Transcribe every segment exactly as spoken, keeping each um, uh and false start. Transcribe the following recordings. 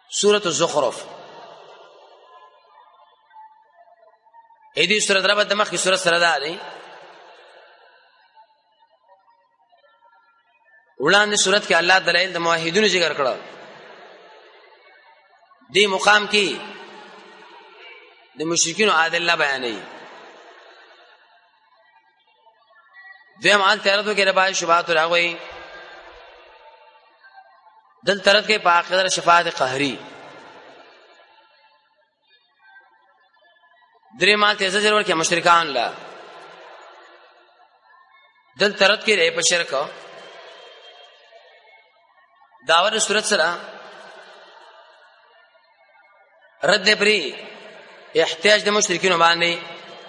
سورۃ الزخرف اې دې سورۃ رب د مخ کی سورۃ سره ده دی وړاندې سورۃ کې الله دلایل د موحدینو ذکر کړو دې مقام کې د مشرکین ادله بیانې دیم حال تیرته کې ربای شبهات راغوي دل ترت کې په اخر شفاعت قهري درې مال ته زجر ورکړي مشرکان لا دل ترت کې ری په شرک داور صورت سره رد پری احتیاج د مشرکین باندې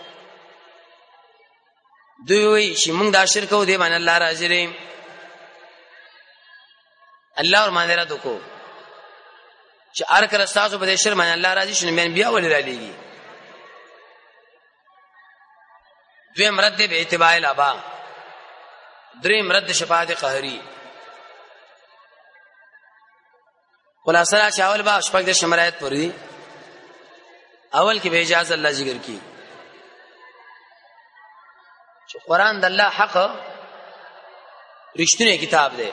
دوی وی چې موږ دا شرک او دی باندې الله راضي دی الله ور باندې را دکو چې ار کړه تاسو په دې شر باندې الله راضي شنه مې بیا ولې را لېږي دوی مرد به اتباع الابا درې مرد شفاعت قهري خلاصہ شاول با شپږ د شمرایت پوری اول کې به اجازه الله ذکر کی چې قران د الله حق رښتینی کتاب دی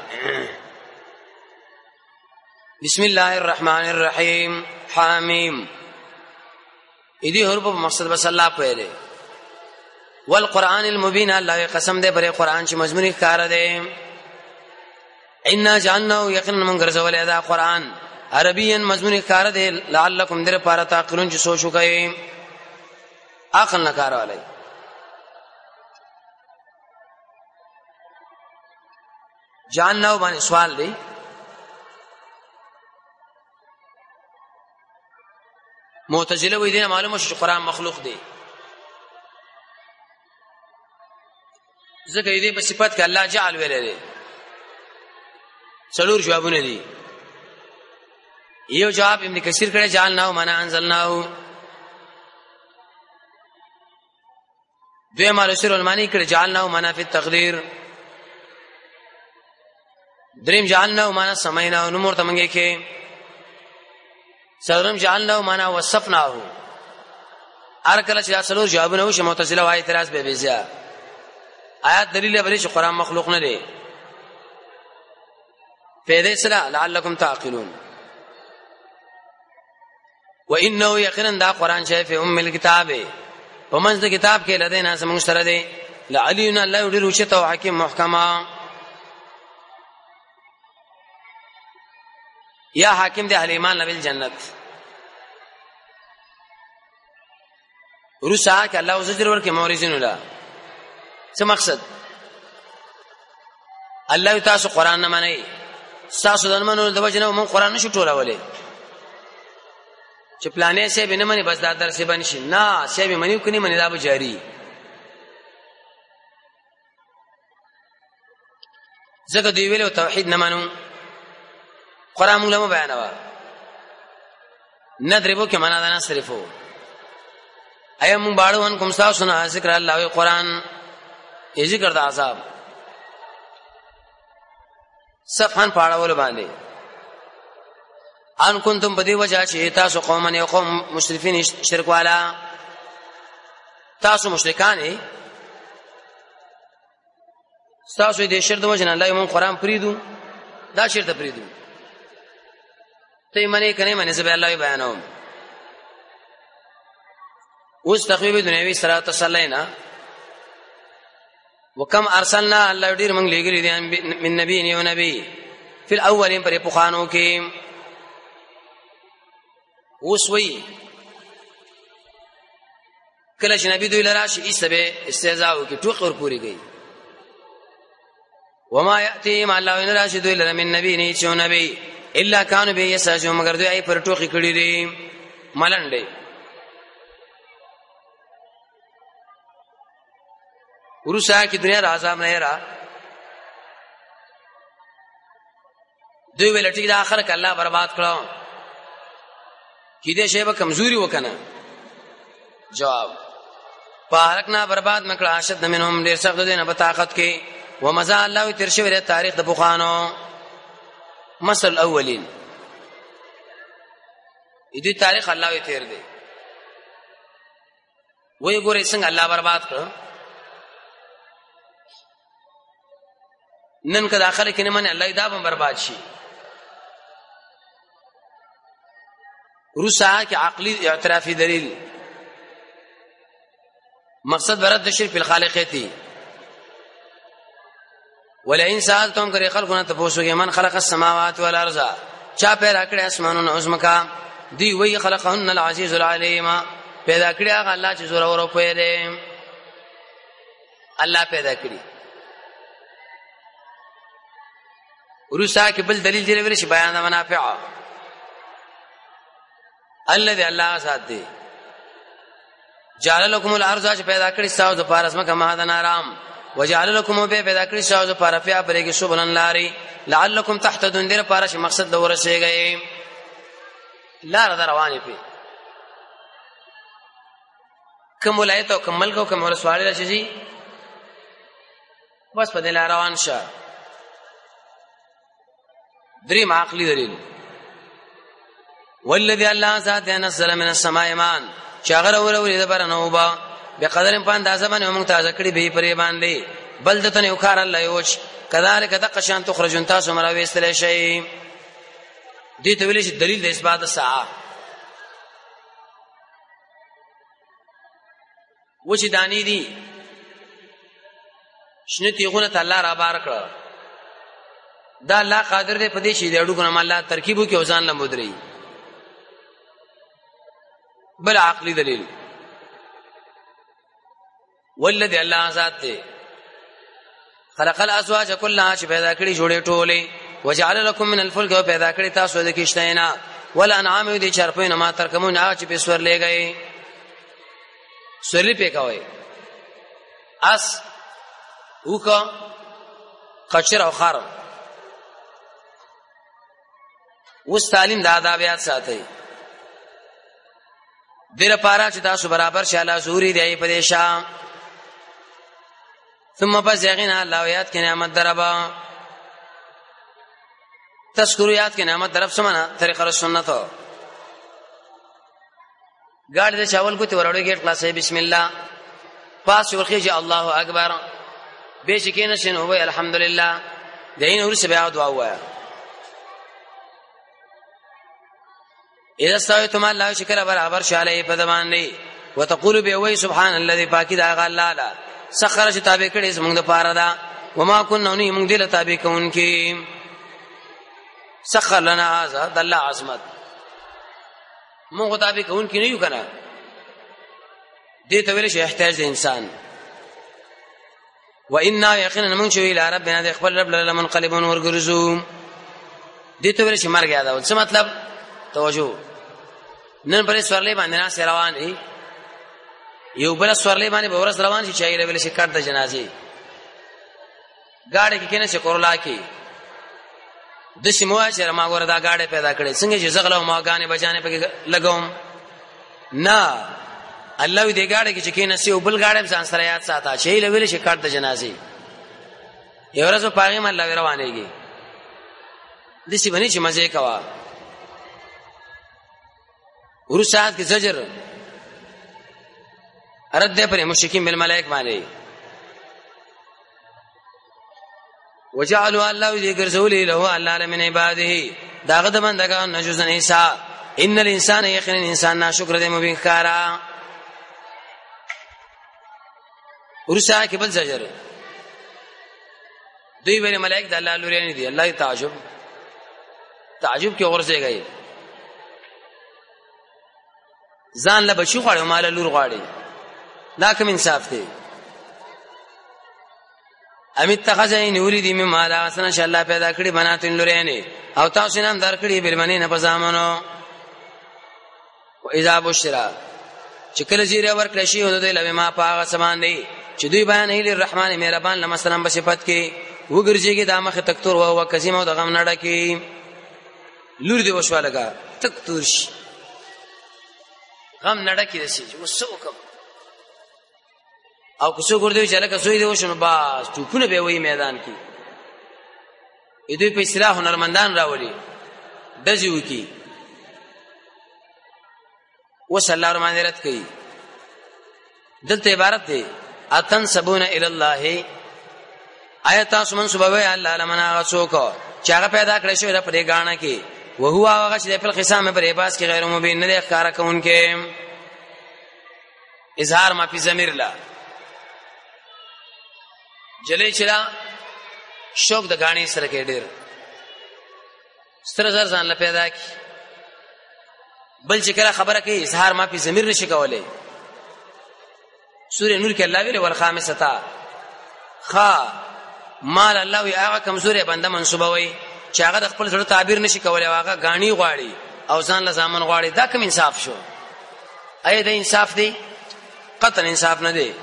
بسم الله الرحمن الرحیم حامیم دې حروف په مقصد بس الله په دی والقران المبین الله قسم دې پر قران چې مضمون ښکار دی ان جانو یقینا من غرزول ادا قران عربین مضمون ښکار دی لعلکم در پاره تعقلون چې سوچ وکئ عقل نه کار والی جانو باندې سوال دی معتزله وې دي معلومه شو قرآن مخلوق دی ځکه دې په صفات کې الله جعل ویل دی څلور جوابونه دي یو جواب ابن کثیر کړه جعلنا معنا انزلناه دویم علوسر المانی کړه جعلنا معنا فی التقدیر دریم جعلنا معنا سمعنا نو مرته منګه کې څلورم جعلنا معنا وصفناه هر کله چې څلور جوابونه وشي معتزله وايي اعتراض به بيزیا آیات دلیل به چې قرآن مخلوق نه دی پیدا سره لعلکم تعقلون وانه یقینا دا قرآن شای فی ام الكتاب ومنځ د کتاب کې لدینا سمون سره دی لعلینا الله یدل وشته او حکیم محکما یا حاکم دی اهل ایمان نبی جنت ورسا کې الله زجر ورکه مورزین ولا څه مقصد الله تاسو قران نه منئ تاسو د منو د وجنه مون قران نشو ټولولې چې پلانې سه به نه مني بس دا درس به نشي نه سه به منیو کني منی دا به جاری زګه دی ویلو توحید نه منو قران موږ له بیانوا نه دربو کې معنا نه صرفو ايام باړون کوم تاسو نه ذکر الله قران یې ذکر د عذاب صفحان پاړول باندې ان کنتم بدی وجه چې تاسو قومن یو قوم مشرفین شرک والا تاسو مشرکان یې تاسو دې شرک د وجه نه الله یې مون قران پریدو دا شرک پریدو ته منی کنه منی زبې الله بیانوم اوس تخویب دنیوي سره تسلینا وکم ارسلنا الله ډیر موږ لګری دي من نبی نیو نبی فی الاولین پر پوخانو کې اوس وی کله چې نبی دوی لراشي ایسبه استهزاء وکي ټوک ور پوری گئی وما یاتیم الله ان راشي دوی لره من نبی نه چو نبی الا کان به یسجو مگر دوی پر ټوکی کړي دي ملنډي ورسا کی دنیا راځم نه را دوی ویل ټیک دا اخر ک الله برباد کړو کی دې شی به کمزوري وکنه جواب پارکنا برباد مکړه اشد منهم ډیر سخت دي نه په طاقت کې ومزا الله ترشوی تاریخ د بوخانو مثل الاولین دې تاریخ الله یې تیر دی وای ګورې څنګه الله برباد کړ نن که داخله کې نه منه الله دا به برباد شي روسا کې عقلی اعترافي دلیل مقصد برد شرک په خالقیتی ولئن سالتم کرے خلقنا تپوسوږي من خلق السماوات والارض چا پیدا کړی اسمانونه او زمکا دی وی خلقهن العزیز العلیم پیدا کړی هغه الله چې زور اورو کوي دی الله پیدا کړی ورسا کې بل دلیل دی ورشي بیان منافع الذي الله ذات دی جعل لكم الارض چې پیدا کړی تاسو د پارس مکه مهدن آرام وجعل لكم به پیدا کړی تاسو د پارفیا پرې کې سبلن لاري لعلكم تهتدون دې لپاره چې مقصد د ورسېږي لار در روانې پی کوم ولایت او کوم ملک او کوم ورسواله راشي بس په دې لار روان شه دریم عقلی دلیل والذي الله ذات نزل من السماء ماء شاغر اوروري د برنوبا بقدر په اندازه باندې موږ تازه کړی به پرې باندې بلدتن یو کار الله یوش کذالک دقشان تخرجون تاسو مراوي استل شي دې ته ویل شي دلیل د اثبات الساعه وچ دانی دي شنه تیغونه تعالی را بار کړ دا الله قادر دی په دې شي د اډو ګنه الله ترکیبو کې وزن لمودري بل عقلی دلیل والذي الله ذات خلق الازواج كلها چې پیدا کړی جوړې ټولې وجعل لكم من الفلك پیدا کړی تاسو د کشتینا والانعام دې چرپین ما ترکمون هغه چې په سور لګي سورلی په کوي اس وکا قچر او خر وس تعلیم د آدابیات ساتي دیر پارا چې تاسو برابر شاله زوري دی په دیشا ثم پس یقینا الله یاد کې نعمت دربا تذکریات کې نعمت درب سمنا طریقه سنت ګاډ دې چاول کو ته ورړو گیټ کلاسه بسم الله پاس ورخیږي الله اکبر به شکینه شنو وای الحمدلله دین ورسه بیا دعا وایا اذا استويتم الله شکر برابر شاله په دمانې وتقول به وای سبحان الذي پاکی دا الله لا سخر چې تابع کړي زموږ د پاره دا وما كنا ني موږ دل تابع کوونکی سخر لنا هذا د الله عظمت موږ تابع کوونکی نه یو کنه دې ته ویل شي احتیاج د انسان وإنا يقينا من شو الى ربنا ذي خپل رب له منقلبون ورغرزو دې ته ویل شي مرګ یاد او څه مطلب توجه نن پرې سوړلې باندې نه روان دي یو بل سوړلې باندې به ورس روان شي چې ایله ویل شي کټ د جنازي گاڑی کې کینه چې کورلا کې د سیموا چې ما وردا گاڑی پیدا کړې څنګه چې زغله او ماګانې بچانه پکې لګوم نه الله دې گاڑی کې چې کینه سی او بل گاڑی ځان سره یاد ساته چې ایله ویل شي کټ د جنازي یو ورځ په هغه مله روانېږي د سی باندې چې مزه کوا ورسات کې زجر رد پر مشرکین بالملائک باندې وجعلوا الله ذکر ذولی له الله من عباده داغه د بندگان نجوزن عیسی ان الانسان یقینا انسان ناشکر دی مبین کارا ورسات کې بل زجر دوی ویل ملائک د الله لوري نه دي الله تعجب تعجب کې ورسېږي ځان له بچو غواړي مال لور غواړي دا کوم انصاف دی امیت تخزین یریدی می مال اسنه ش الله پیدا کړی بناتین لورینه او تاسو نام در کړی بلمنی نه پزامنو و اذا بشرا چکل زیره ور کړی شی ودی لوي ما پاغه سامان دی چې دوی بیان ایل الرحمن مهربان لمسلم بصفت کې وګرځيږي د مخه تکتور او وکزیم او د غم نړه کې لور دی وشوالګه تکتور شي غم نړه کې رسي وسوکم او کوڅو ګردوی چې لکه سوی دی وشنو باس ټوپونه به وي میدان کې اې دوی په اصلاح هنرمندان راولي دځیو کې وصلی الله باندې رد کوي. دلته عبارت دی اتن سبون الی الله، آیت تاسو منسوبوي الله لمنا غسوک چې هغه پیدا کړی شوی د پرې غاڼه کې، او هو هغه چې په قسمه پر عباس کې غیر مبین نه ښکارا کوونکې. اظهار ما فی ضمیر لا جلې چلا شوق د غاڼې سره کې ډېر ستر زر ځان له پیدا کی، بل چې کله خبره کوي اظهار ما فی ضمیر نشي کولای. سورہ نور کې الله ویل والخامسه خا مال الله وی هغه کمزوري بنده منسوبوي چې هغه د خپل سره تعبیر نشي کولای، هغه غاڼي غواړي او ځان له ځامن غواړي. دا کوم انصاف شو؟ اې دا انصاف دی؟ قطعا انصاف نه دی.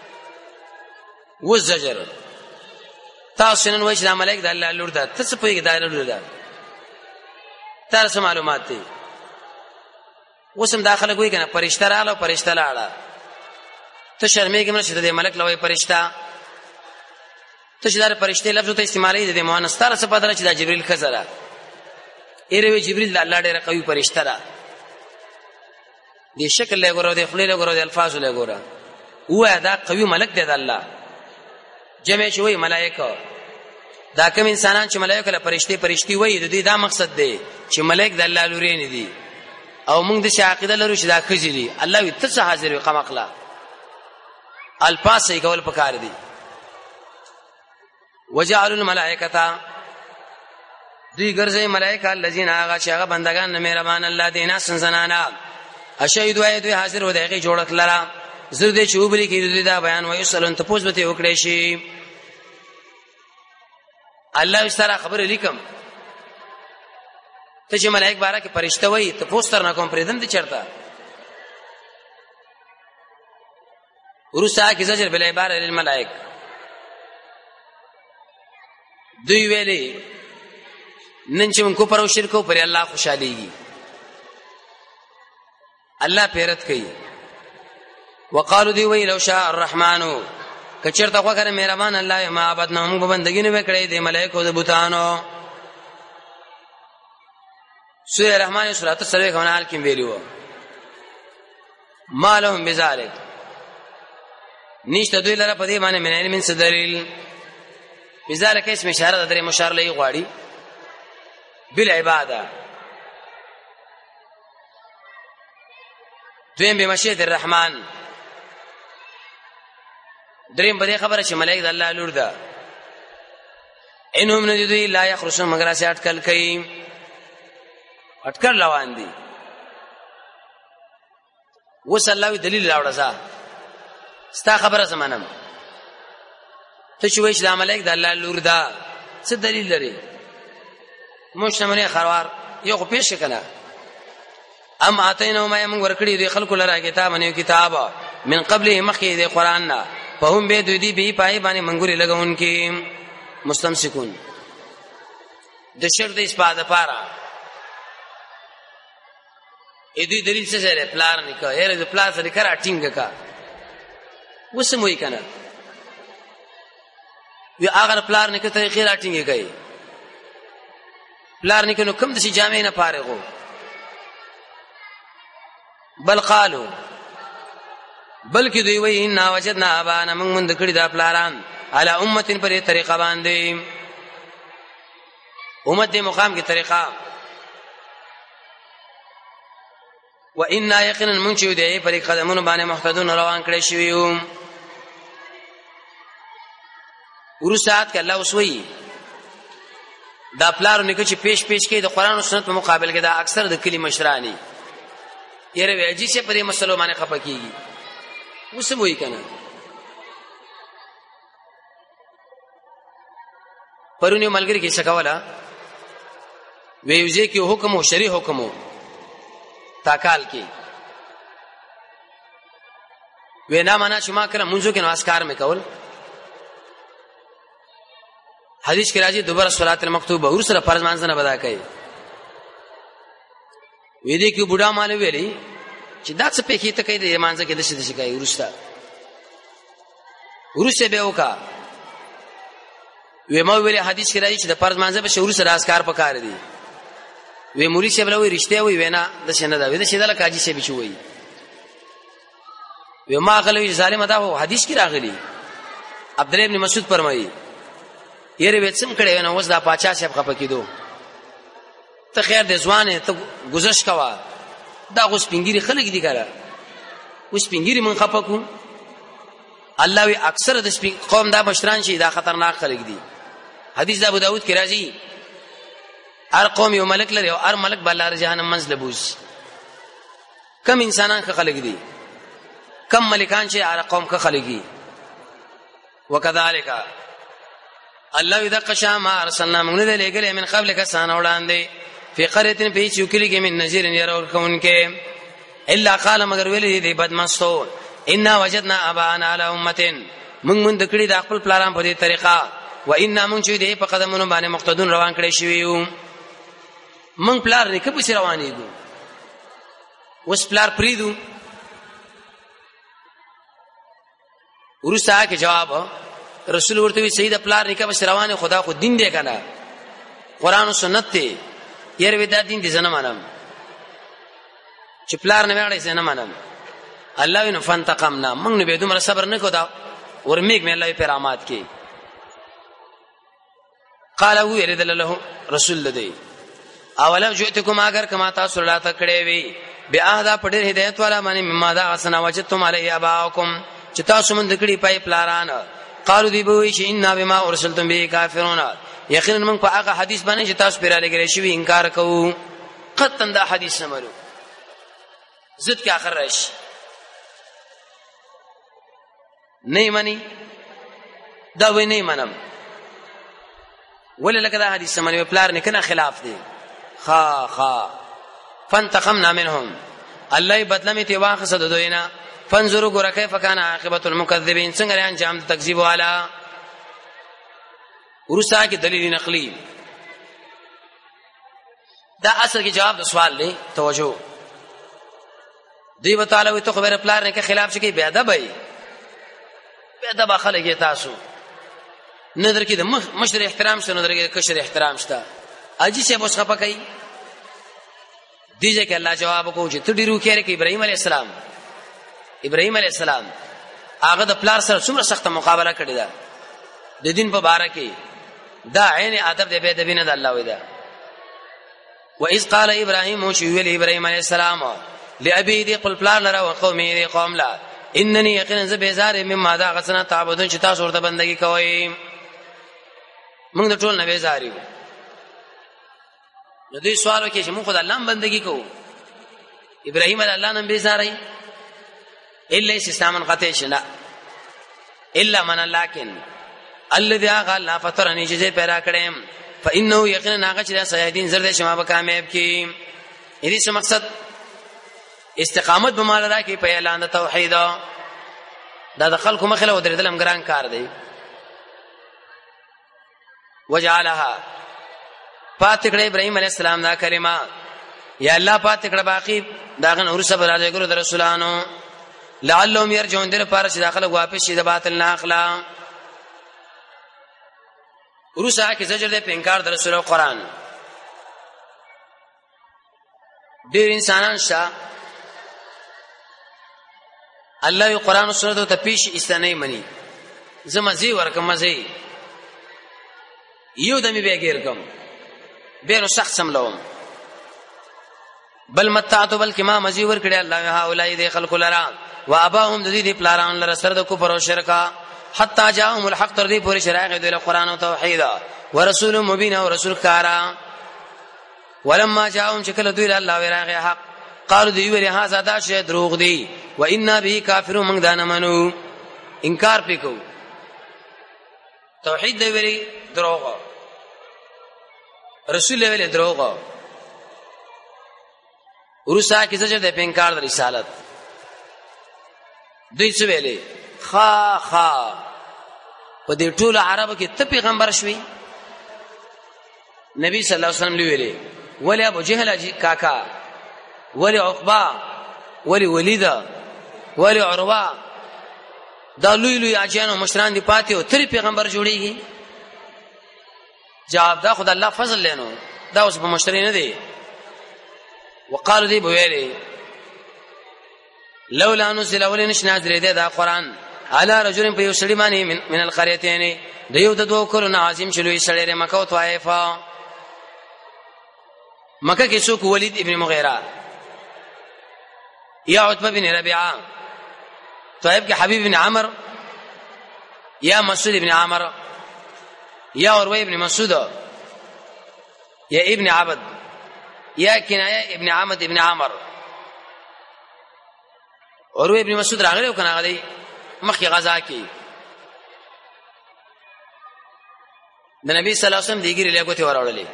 وزجر تاسو نن وایي چې د ملائک د الله لور ده، تاسو په کې دا لور ده، تاسو معلومات دي. وسم داخله کوي کنه فرشتہ رااله او فرشتہ لاړه، ته شرمېږي مې چې د ملک لوی فرشتہ ته چې دا فرشتې لفظ ته استعمالي دي مؤنث تر څه پدره چې دا جبريل خزره ایره جبريل د الله ډېر قوي فرشتہ را دي، شکل له ګورو دي، خلی له ګورو دي، الفاظ له ګورو، هو دا قوي ملک دی د الله. جمع شوی ملائکه دا کوم انسانان چې ملائکه له فرشتي فرشتي وایي د دې دا مقصد دی چې ملائک د الله لوري نه دي، او موږ د شاقیده لرو چې دا خجلی الله وي ته حاضر وي قمقلا الفاظ یې کول پکار دي. وجعلوا الملائکه دوی ګرځي ملائکه الذين هغه چې هغه بندگان نه مهربان الله دینا سنزنانا اشهد وای دوی حاضر و دغه جوړک لرا زر دې چې وبلی کې دا بیان وایي سلام ته پوښتنه وکړي شي. الله ستاره خبر لیکم ته چې ملائک بارا کې فرشته وایي ته پوښتنه نه کوم پرېدم دي چرته ورسا کې زجر بل عباره للملائک دوی ویلي نن چې من کو پر او شرک پر الله خوشاليږي، الله پیرت کوي. وقالو دی وی لو شاء الرحمن کچرته خو کنه مهربان الله ما عبادنا موږ بندګی نه وکړې دي ملائکه او د بوتانو. سورہ رحمان سورۃ السلام حال کې ویلو ما لهم بذلک نشته دوی لره په دې باندې من من دلیل. بذلک اسم اشاره درې مشار لې غواړي بالعباده دویم بمشیت الرحمن دریم په دې خبره چې ملائک د الله لور ده. انهم ندوی لا یخرسون مگر اسه اٹکل کوي اٹکل روان دي. وصلی دلیل راوړه ځه ستا خبره زمانم ته چې وایې چې د ملائک د الله لور ده څه دلیل لري؟ مشتمنه خروار یو خو پیش کنا ام اتینه ما یم ورکړي دی خلکو لره کتاب نه کتاب من قبله مخی دی قران نه فهم به دوی دی به پای باندې منګوري لګون کې مستمسکون د شر د اسپاده پارا ا دې دلیل څه سره پلان نه کا یره د پلان سره کرا ټینګ کا وسموي کنه وی اگر پلان نه کته خیر ټینګ کوي پلان نه کنو کم د شي جامع نه فارغو بل قالو بلکې دوی وی ان وجدنا ابانا من مند کړي دا پلان علی امه پر طریقه باندې امت دې مقام کې طریقه و ان یقینا من چې دې پر قدمونو باندې محتدون روان کړي شوی یو ورسات ک الله وسوي دا پلانونه کې چې پیش پیش کې د قران او سنت په مقابل کې دا اکثر د کلی مشرانی یره ویجی چې په دې مسلو باندې خپکیږي وسموي کنه پرونی ملګری کې شکواله ویوځي کې حکم او شری حکم تاکال کې وینا معنا چې ما کړه منځو کې نمازکار مې کول حدیث کې راځي دوباره صلات المکتوبه ور سره فرض مانځ نه بدا کوي وې دې کې بوډا مال ویلي چې دا څه په کې ته کوي د مانځ کې د شي د شي کوي ورستا ورسته به وکا وې ما ویلي حدیث کې راځي چې د فرض مانځ په شعور سره اسکار پکاره دي وې مولوی شه بلوي رښتیا وي وینا د شنه دا وې د شیدل کاجی شه بچوي و ما غلوی ظالم دا هو حدیث کې راغلی. عبد الله ابن مسعود فرمایي یره وڅم کړي نو وځ دا پاچا صاحب خپه کیدو ته خیر د ځوانه ته گزارش کوا دا غوس پنګيري خلک دي کړه اوس پنګيري من خپه کو الله وی اکثر د قوم دا مشران شي دا خطرناک خلک دي. حدیث ابو داود کې راځي هر قوم یو ملک لري او هر ملک بلار جهنم منزل بوز. کم انسانان ښه خلک دي کم ملکان چې هر قوم ښه خلک دي. وکذالک الله یذق شما ارسلنا من ذلک من قبل کسان وړاندې فی قريه فی چوکلی کې من نذیر يرور کون کې الا قال مگر ویل دي بدمستو ان وجدنا ابانا على امه من من دکړي د خپل پلان په دې طریقه و ان من چې دې په قدمونو باندې مقتدون روان کړي شوی یو. من پلار نه کبه روانې دي وس پلار پریدو. ورسا کې جواب رسول ورته وی سید پلار نه کبه روانې خدا خو دین دی کنه قران او سنت ته یره ودا دین دي زنه منم چې پلار نه وړي زنه منم. الله وینو فانتقمنا موږ نه به دومره صبر نه کودا ورمیګ مې الله په رحمت کې قال هو يرد له رسول لدی اولم جئتكم اگر کما تاسو لا تکړې وی بیا دا پډې هدایت والا باندې مما دا اسنا وجتم علی اباکم چې تاسو مند کړي پای پلاران قالو دی بوئی چې ان بما ارسلتم به کافرون یقینا موږ په هغه حدیث باندې چې تاسو پیرا لګرې شوی انکار کوو. قطن دا حدیث سملو زد کې اخر راشي نه مانی دا وې نه منم ولې لکه دا حدیث سملو پلار نه کنه خلاف دی. خا خا فانتقمنا منهم الله بدلمه تی واخص د دوینا فانظروا غره کیف کان عاقبت المكذبین څنګه انجام تکذیب والا. ورسا کې دلیل نقلی دا اصل کې جواب د سوال دی. توجه دی وتعالى وي تو خبره پلار نه کې خلاف شي کې بے ادب وي بے ادب خلک تاسو نظر کې د مشر احترام شته نظر کې کشر احترام شته اجي څه بوس خپه کوي. دیږي کې الله جواب کو چې ته ډیرو کې ابراهيم عليه السلام ابراهيم عليه السلام هغه د پلار سره څومره سخت مقابله کړې ده د دین په باره کې دا عین ادب دی به د بینه د الله وې ده. و اذ قال ابراهيم شو ویل ابراهيم عليه السلام لابي دي قل پلار لره او قومي دي قوم لا انني يقينا ز بیزار مما دا غسنا تعبدون چې تاسو ورته بندگی کوئ موږ د ټول نه بیزاری نو دوی سوال وکړي چې موږ خدای الله بندگی کوو ابراهيم الله نه بیزاری الا استسلام قطع شنا الا من لكن الذي قال لا فطرني چې پیدا کړم فانه يقينا هغه چې سيدين زرد شما به کامیاب کی. دې څه مقصد استقامت به مال را کې په اعلان د توحید دا د خلکو مخله ودرېدل هم ګران کار دی. وجعلها پاتکړه ابراهيم عليه السلام دا کلمه یا الله پاتکړه باقی داغه نور صبر علی ګرو د رسولانو لعلهم يرجعون در پار چې داخله واپس شي د باطل نه اخلا. ورسا کې زجر دې په انکار د رسول قرآن ډېر انسانان شته الله یو قرآن او سنت ته پیش استنې مني زمزي ورکم مزي یو دمي به غیر کوم بیرو سخت سملوم بل متعتو بل کما مزي ور کړي الله ها اولای دې خلق لرا واباهم د دې پلاران لره سره د کفر او شرک حتا جاءهم الحق تر دې پورې شرایع د قرآن او توحید ورسول مبین او رسول کارا ولما جاءهم شکل دوی الله ورغه حق قالوا دی ویل هاذا دا شی دروغ دی و انا به کافرون موږ دانه منو انکار پکو توحید دی ویل دروغ رسول دی ویل دروغ ورسا کی زجر د انکار د رسالت دوی څه ویلې خا خا په دې ټول عربو کې ته پیغمبر شوي نبی صلی الله علیه وسلم ویلې ولی ابو جهل کاکا ولی عقبہ ولی ولیدا ولی عروه دا لوی لوی اجانو مشران دی پاتې او تر پیغمبر جوړیږي جواب دا خدای الله فضل لینو دا اوس په مشتری نه دی وقالو دی بویلې لولا نزل ولنش نازل دې دا قران على رجل په یو سړي باندې من, من القريتين دیو د دوه کورونو عظیم شلوي سړي مکه او طائف. مکه کې څوک ولید ابن مغیره یا عتبه بن ربيعه، طائف کې حبیب بن عمرو یا مسعود بن عمرو یا عروه بن مسعود یا ابن عبد یا کنایه ابن عمد ابن عمرو. عروه ابن مسعود راغلی او کنه غلی مخکې غزا کې د نبی صلی الله علیه وسلم دیګری له کوته وراولې.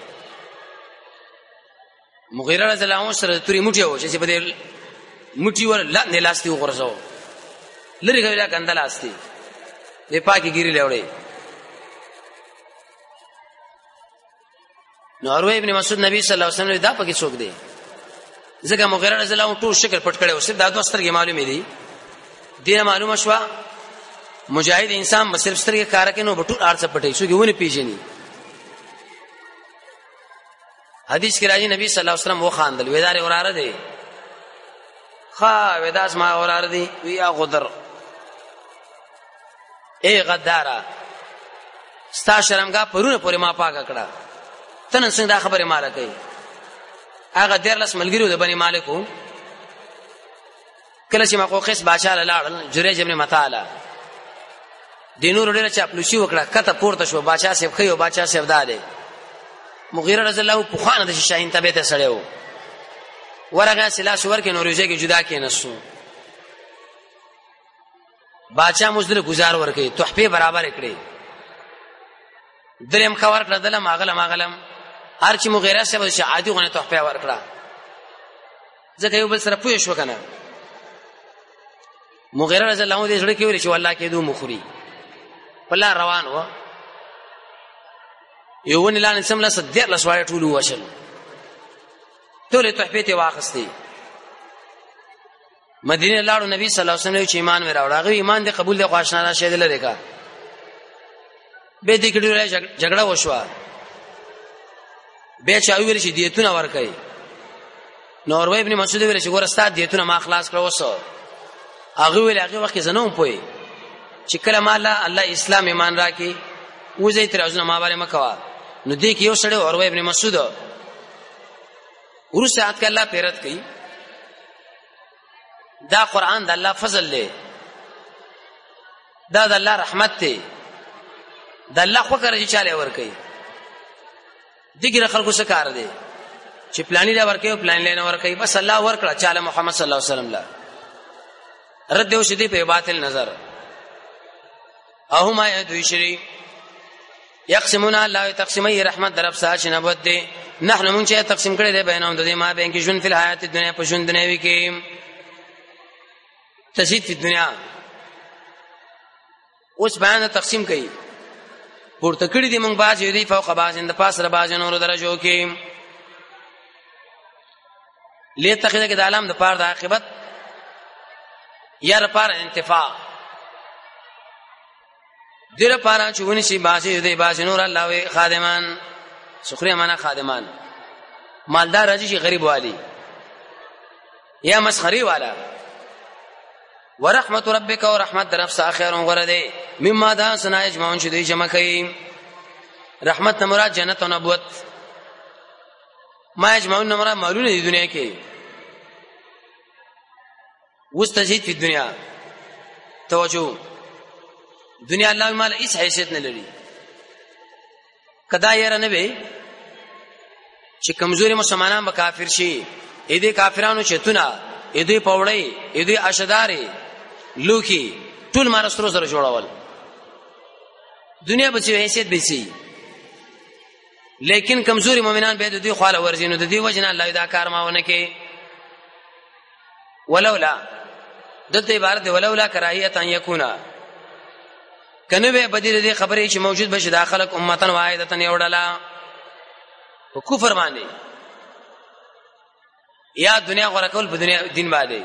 مغیره رضی الله عنه سره توري موټي و چې په دې موټي ور لا نه لاستي وغورځاو لری غویلا کنده لاستي دې پاکي ګيري له وړي. نو عروه ابن مسعود نبی صلی الله علیه وسلم دا پکې څوک دی؟ ځکه مغیره رضی الله عنه ټول شکل پټ کړي او صرف دا دوه سترګې معلومې دي. دینه معلومه شو مجاهد انسان صرف سترګې کار کوي نو ټول ارڅ پټي شو ګونه پیژني. حدیث کې راځي نبی صلی الله علیه وسلم و خاندل ودار اوراره دي خا وداس ما اوراره دي ویا غدر اے غدارا ستا شرمګه پرونه پورې ما پاګه کړه تنن څنګه دا خبره مال کوي. هغه درلس ملګریو د بني مالکو کله چې مقوقس بادشاہ لاړ جریج ابن متعاله دینور ډېر چاپلوشي وکړه کته پورته شو بادشاہ صاحب خيو بادشاہ صاحب داله مغیره رضی الله په خوانه د شاهین تبه ته سړیو ورغه سلا شور کې نوريزه کې جدا کې نسو بادشاہ مزدر گزار ورکې تحفه برابر کړې دریم خبر کړه دلم اغلم اغلم هر چې مغیره صاحب چې عادي غونه تحفه ورکړه ځکه یو بل سره پوه شو کنه. مغیره رضی الله عنه دې سره کې ویل چې والله کې دوه مخوري بل روان و یو ون لان سم له صدق لسوای ټول وشل ټول تحفه ته واخستي. مدینه لاړو نبی صلی الله علیه وسلم چې ایمان ورا وړاغه ایمان دې قبول دې خواشنه شه دې لره کا به دې کډیو جګړه وشوه به چا ویل چې دیتونه ور کوي. نور ابن مسعود ویل چې ګور استاد دیتونه ما خلاص کړو وسو هغه ویل هغه وخت زنوم پوي چې کله ما الله اسلام ایمان راکې وځي تر ازنه ما باندې مکوا. نو دې کې یو سړی عروه ابن مسعود ورسه ات الله پیرت کوي دا قران د الله فضل دی دا د الله رحمت دی د الله خو کړی چې چاله ور کوي. دغه خلکو څه کار دی چې پلانې دا ور کوي پلان لینه ور کوي بس الله ور کړ چاله محمد صلی الله علیه وسلم لا رد او شدی په باطل نظر اهما یذ شری یقسمون الله تقسیمه رحمت درف ساش نبوت دی نحنو مونږ چې تقسیم کړی دی بینهم د دې ما بین کې ژوند په حیات دنیا په ژوند دنیوي کې تزيد په دنیا اوس بیان تقسیم کړي پورته کړی دی مونږ باز یو دی فوق باز اند پاس را باز نور درجو کې لې تخیده کې د عالم د پاره د عاقبت یا لپاره انتفاع دیر پارا چونی شي باسي دې باسي نور الله وي خادمان شکریا معنا خادمان مالدار راځي شي غریب والی یا مسخري والا ورحمت ربک او رحمت درف اخر غرده مما دا سنا اجمعون شدي جمع کوي. رحمت مراد جنت او نبوت ما اجمعون مراد مالونه دي دنیا کې واستزيد په دنیا توجه دنیا الله مال هیڅ حیثیت نه لري. کدا یې رنه چې کمزوري مسلمانان به کافر شي اې دې کافرانو چتونه اې دې پوړې اې دې اشداري لوکي ټول مارسترو سره جوړول دنیا به چې حیثیت به سي لیکن کمزوري مؤمنان به د دې خاله ورزینو د دې وجنه الله دا کار ماونه کې ولولا دته عبارت ولولا کراهیت ان یکونا کنه به بدیل دې خبرې چې موجود بشه داخلك امتن واحدتن یوړلا په کفر باندې یا دنیا غره کول په دنیا دین باندې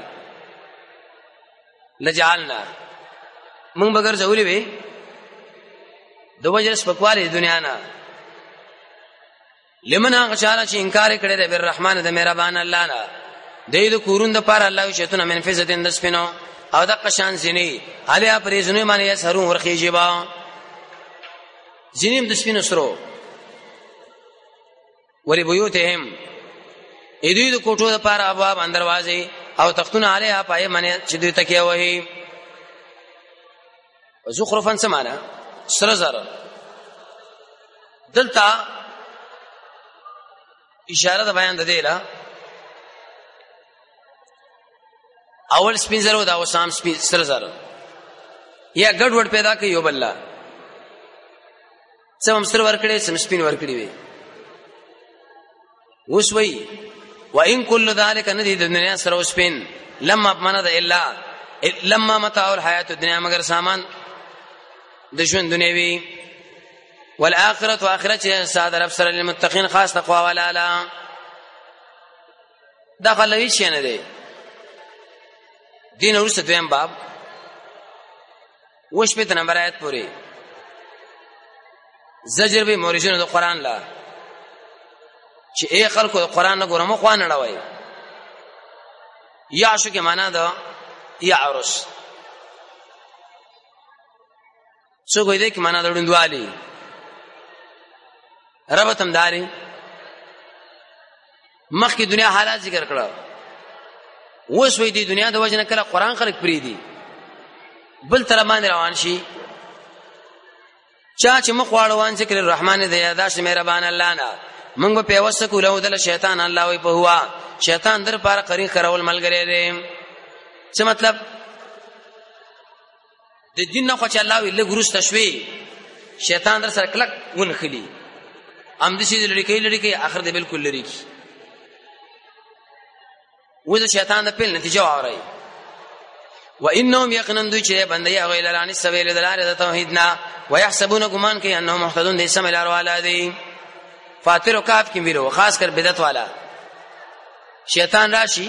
لجعلنا مونږ بغیر ځولې وي د وجرس پکواله دنیا نه لمن هغه چاره چې انکار کړي د الرحمن د مهربان الله نه دې د کورون د پار الله شیطان من فزتن د سپینو او د قشان زینی علیا پریزنه باندې سرون ورخی جبا زینیم د سپینو سرو ولی بیوتهم ایدوی د کوټو د پار ابواب اندروازه او تختونه علیا پای باندې چې دوی تکیه وهي زخرفن سمانا سره زره دلته اشاره د بیان د دی لا اول سپین زره دا وسام سپین سره زره یا ګډ وډ پیدا کوي یو بل سم سره ورکړي سم سپین ورکړي وي اوس وی وان كل ذلك ندی د دنیا سره سپین لما من ذا الا لما متاع الحیات الدنیا مگر سامان د ژوند دنیوي والآخرة واخرته ساده رب سره للمتقین خاص تقوا ولالا داخلوي شي نه دی دین ورسته دویم باب وش په نمبر آیت پوری زجر به مورجن د قران لا چې اے خلکو د قران نه ګورم خو نه ډوي یا شو کې معنا ده یا عرس څو ګوي دې کې معنا ده ډوندوالي ربتم داري مخکې دنیا حالات ذکر کړه اوس وې دې دنیا د وجنه کله قران خلق پری دي بل تر باندې روان شي چا چې مخ واړوان ذکر الرحمن دې یاداش مهربان الله نه موږ په وسه کولو دل شیطان الله وي په هوا شیطان در پار قرین کرول ملګری دی څه مطلب د دین نه خو چې الله وی له ګروس تشوي شیطان در سره کلک ونخلی ام دې شي لړی کوي لړی کوي اخر دې بالکل لړی کی وځ شیطان د پیل نتیجه اوري و انهم یقینن دوی چې بندي هغه لرانی سویل دلاره د توحیدنا ويحسبون گمان کوي انهم محتدون دې سم لار والا دي فاتر او کاف کې ویلو خاص کر بدعت والا شیطان راشي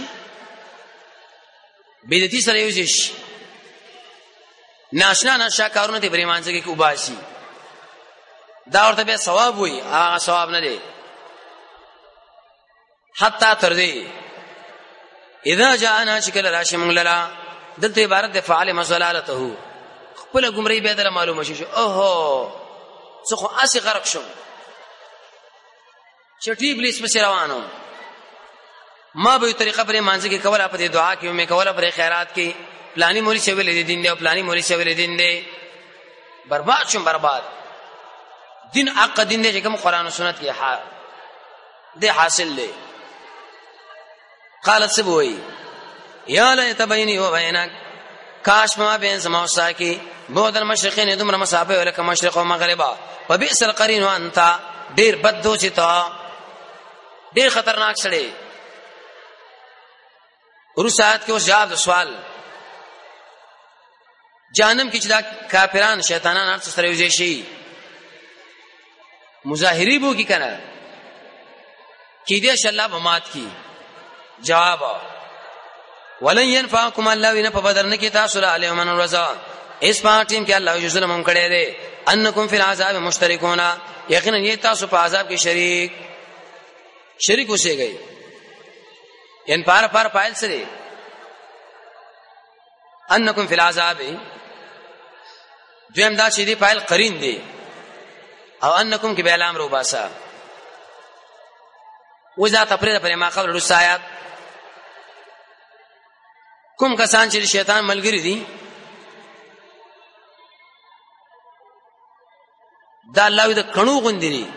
بدعتي سره یوزش ناشنا ناشا کارونه دې پریمانځي کې وباسي دا ورته به ثواب وي هغه ثواب نه دی حتا تر دې اذا جاءنا شکل راشم للا دلته عبارت د فعال مزلالته خپل ګمړی به در معلومه شي اوهو څه خو اسی غرق شم چټي ابلیس په روانو ما به طریقه پرې مانځي کې کوله په دعا کې مې کوله پر خیرات کې پلاني مولي شویل دین دی او پلاني مولي شویل دین دی برباد شم برباد دین حق دین دی چې کوم قران او سنت کې ها دې حاصل دی قالت سبوي یا لا تبيني وبينك کاش ما بین سما ساکی بود المشرقین دمر مسافه ولک مشرق او مغربا وبئس القرين وانت ډیر بد دوست ته ډیر خطرناک سړی ورسات کې اوس جواب سوال جهنم کې چې دا کافران شیطانان هر څه سره یوځي شي مظاهری بو کی کنه کې دې ش الله بمات کی جواب ولن ينفعكم الله وین په بدر نه کې تاسو له علیهم من رضا اس پاتیم کې الله جو ظلم کړي دي انکم فی العذاب مشترکون یقینا یہ تاسو په عذاب کې شریک شریک اوسئ گئی ان پار پار پایل سره انکم فی العذاب دویم دا چې دی پایل قرین دی او انکم کې به الامر وباسا وذا تفرید پر ما قبل رسایات کوم کسان چې شیطان ملګری دي دا الله دې کڼو غوندري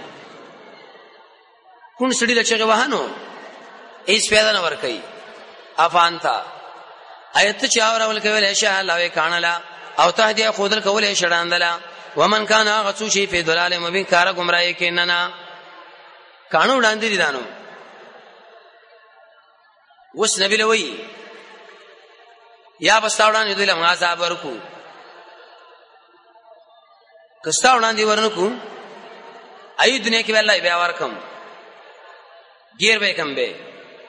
کون سړي لچغه وهانو ایس پیدا نه ور کوي افانتا ایت چې اورول کوي له شه الله وی کانلا او ته دې خودل کولې شړاندلا ومن کان غڅو شي په دلال مبین کار گمراهی کې نه نه کانو وړاندې دي دانو وس نبی له وی یا بستاوړان دې له عذاب ورکو کستاوړان دې ورنکو ای دنیا کې الله بیا ورکم غیر به کم به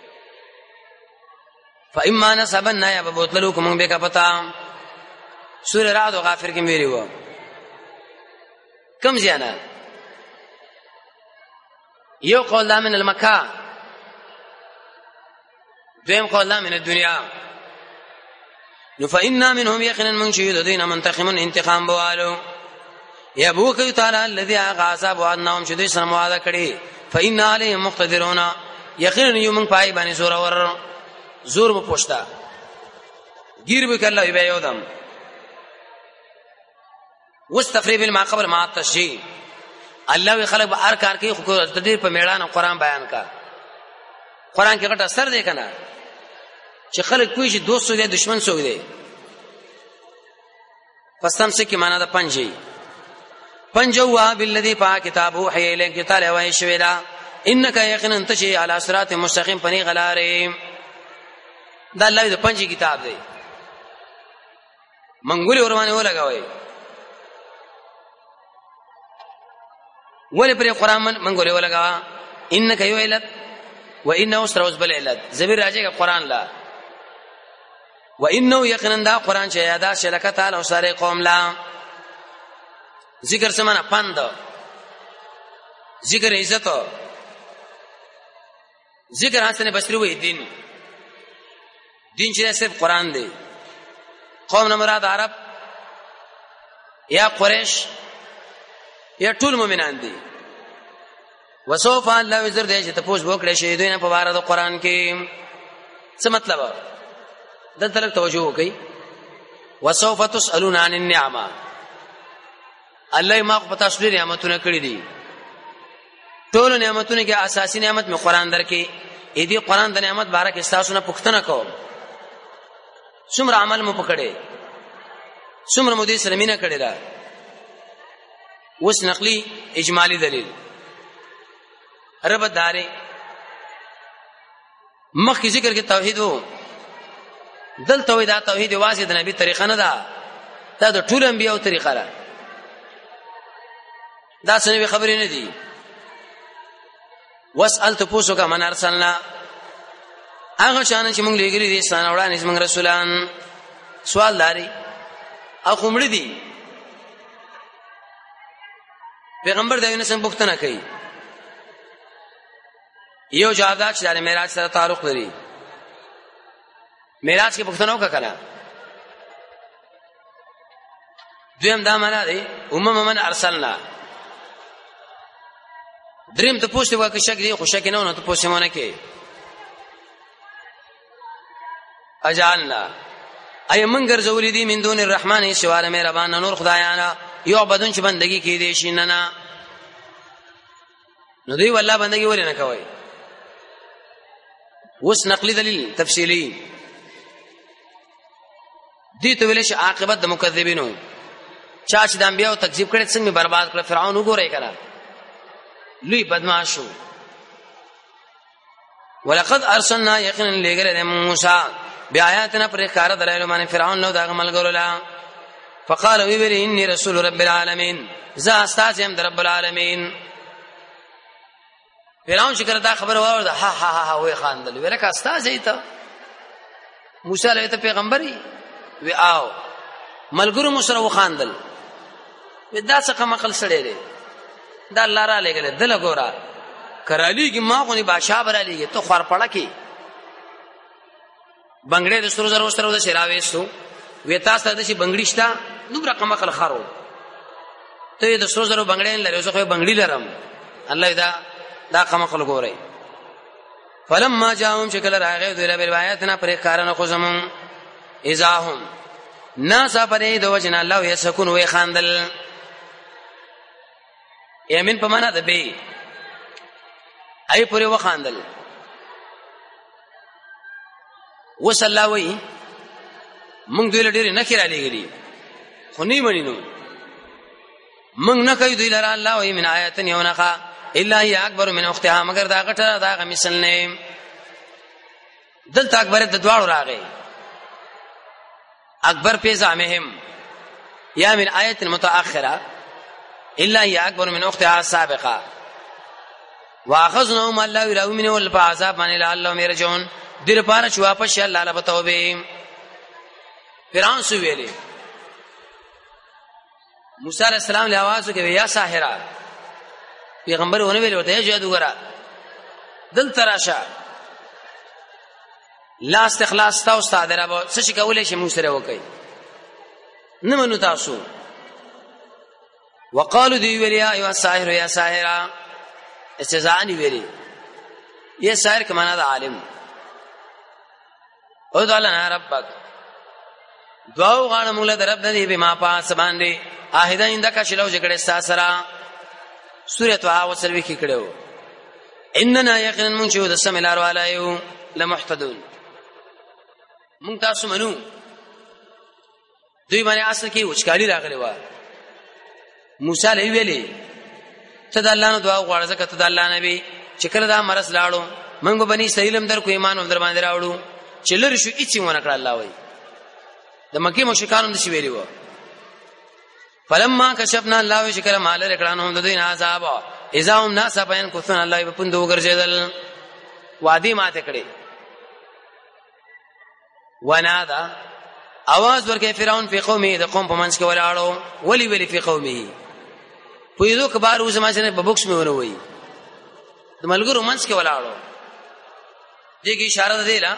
فاما نسبنا یا بوتلکم به کا پتا سورہ رعد او غافر کې میری و کم زیانا یو قول من المکا دویم قول من الدنیا نو فإنا منهم يقينا من شهود دين منتقم انتقام بوالو يبوك تعالى الذي عذاب وانهم شدوا سن وعده کړي فإنا عليهم مقتدرون یقینا یوم پای باندې زور ور زور مو پوښتا گیر به کله وی یودم واستقرب ما قبل ما التشجيع الله خلق به هر کار کې خو تدبیر په میدان قرآن بیان کا قرآن کې غټ اثر دی کنه چې خلک کوی چې دوست دی دشمن سو دی پستم سے کی معنا دا پنجي پنجوا بالذي پا کتابو حي اليك تعالی وای شویلا انك يقينا تشي على صراط مستقيم پني غلاره دا الله د پنجي کتاب دی منګولي ورمانه ولګوي ولې پر قرآن منګولي ولګوا انك يولد وانه استروز بالعلت زبير راځي قرآن لا وانه يقينا دا قرآن چې یادا شلکت تعالی سره قوم لا ذکر سمانا پند ذکر عزت ذکر حسن بصری وی دین دین چې صرف قرآن دی قوم نه مراد عرب یا قریش یا ټول مؤمنان دي وسوف الله وزر دې چې تاسو وکړئ شي دوی نه په اړه د قرآن کې څه مطلب دلته لږ توجه وکړئ وسوف تسألون عن النعمه الله ما په تاسو لري نعمتونه کړې دي ټول نعمتونه کې اساسي نعمت می قرآن درکې اې دې قرآن د نعمت باره کې تاسو نه پوښتنه کوم څومره عمل مو پکړې څومره مو دې سلمینه کړې ده اوس نقلی اجمالی دلیل رب داري مخکې ذکر کې توحید وو دل توحید توحید واسطه د نبی طریقه نه ده دا د ټول انبیو طریقه ده دا څنګه خبرې نه دي واسال ته پوښتنه کا من ارسلنا هغه شان چې موږ لګري دي ستانه وړاندې موږ رسولان سوال لري او کومړي دي پیغمبر دایونه سم پوښتنه کوي یو جواب دا چې د معراج سره تعلق لري معراج کې پوښتنه وکړه دویم دا معنا دی امم من ارسلنا دریم ته پوښتنه وکړه شک دی خو شک نه ونه ته پوښتنه کې اجعلنا اي من ګرځولې دي من دون الرحمن سوال مهربان نور خدایانا یو بدون چې بندگی کې دي شي نه نه نو دوی والله بندگی ولې نه کوي وس نقلی دلیل تفصیلی دي ته ویل شي عاقبت د مکذبینو چا چې د انبیانو تکذیب کړي څنګه برباد کړ فرعون وګورئ کړه لوی بدمعشو ولقد ارسلنا يقينا لغير موسى بیااتنا پر کار درایلو باندې فرعون نو دا عمل لا فقال وی اني رسول رب العالمين ذا استاذ هم رب العالمين فرعون شکر دا خبر وره ها ها ها وی خاندل ورکه استاذ ایته موسی علیه ته پیغمبري وی آو ملګرو مسره وخاندل ودا څه کوم عقل سره دی دا الله را لګل دل ګورا کرالی کی ما غونی بادشاہ برا لیږي ته خور پړه کی بنگړې د سترو زرو سترو د شراويستو وی تاسو د شي بنگړی شتا نو رقم عقل خارو ته د سترو زرو بنگړې لري زه خو بنگړی لرم الله دا دا کوم عقل ګوري فلما جاءهم شکل راغه دوی له روایتنا پر کارن خو زمون اذاهم ناس پرې د وجنا الله یسکون وی خاندل یمن په معنا ده به ای پرې وخاندل وسلاوي مونږ دوی لډېر نه کړه لګري خو نه مړینو مونږ نه کوي دوی لاره الله وي من آیاتن یونخا الا هي اکبر من اختها مگر دا غټه دا غمثل نه دلته اکبر د دواړو راغی اکبر په ځامهم یا من آیت متأخره الا هي اکبر من اختها السابقه واخذناهم الله يروا من والعذاب من لعلهم يرجعون دیر پاره چې واپس شي الله له توبه فرعون سو ویلي موسی علیہ السلام له आवाज کوي یا ساحره پیغمبر ونه ویل ورته جادوګرا دل تراشه لا استخلاص تا استاد را څه شي کولای شي موږ سره وکي نه منو تاسو وقالو دی ویلیا یا ساحر یا ساحرا استزانی ویلی یہ ساحر کا معنی دا عالم او دعلنا ربک دعاو غانا مولا در رب ندی بما پاس باندی آہدہ اندکا شلو جگڑے ساسرا سورت وعاو سلوی کی کڑے ہو اننا یقینا منشو دسم الارو علائیو لمحتدون منتاسو منو دوی معنی اصل کی وچکالی راغلی وا موسی علیہ ویلی ته د الله نو دعا غواړه ځکه ته د الله نبی چې کله دا مرز لاړو موږ بني اسرائیل در کو ایمان در باندې راوړو چې لری شو هیڅ ونه کړ الله وای د مکه مشرکانو د شی ویلی و فلما کشفنا الله شکر مال رکړانو د دوی نه عذاب اذا هم ناس پاین کو ثن الله په پوند وګرځیدل وادي ماته کړي ونادا आवाज ورکې فرعون په قومه د قوم په منځ کې ولاړو ولی ولی په قومه په یو کبار اوس ما سره په بوکس مې ونه وای د ملګرو منځ کې ولاړو دغه اشاره ده لا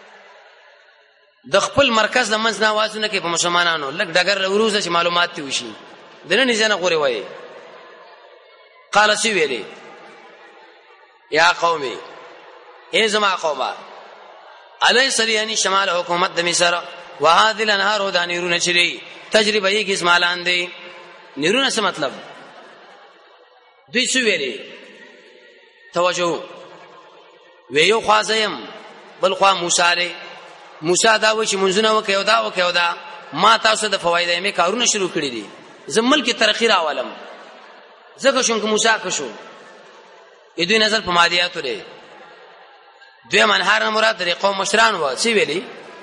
د خپل مرکز د منځ نه आवाजونه کې په مسلمانانو لګ ډګر وروزه چې معلومات تی وشي دنه نه ځنه غوري وای قال سی ویلي یا قومي ای زما قومه الیس لی شمال حکومت د مصر وهذه الانهار دانيرون چری تجربه یې کیس مالان دي نیرونه څه مطلب دوی څه ویلي توجه ویو خاصیم بل خوا موسی علی موسی دا و چې منځونه وکيو دا وکيو دا ما تاسو د فوایدې مې کارونه شروع کړی دي زمل کې ترقی راولم زکه شونکه موسی کښو اې دوی نظر په مادیاتو لري دوی منهار مراد د قوم مشران و څه ویلي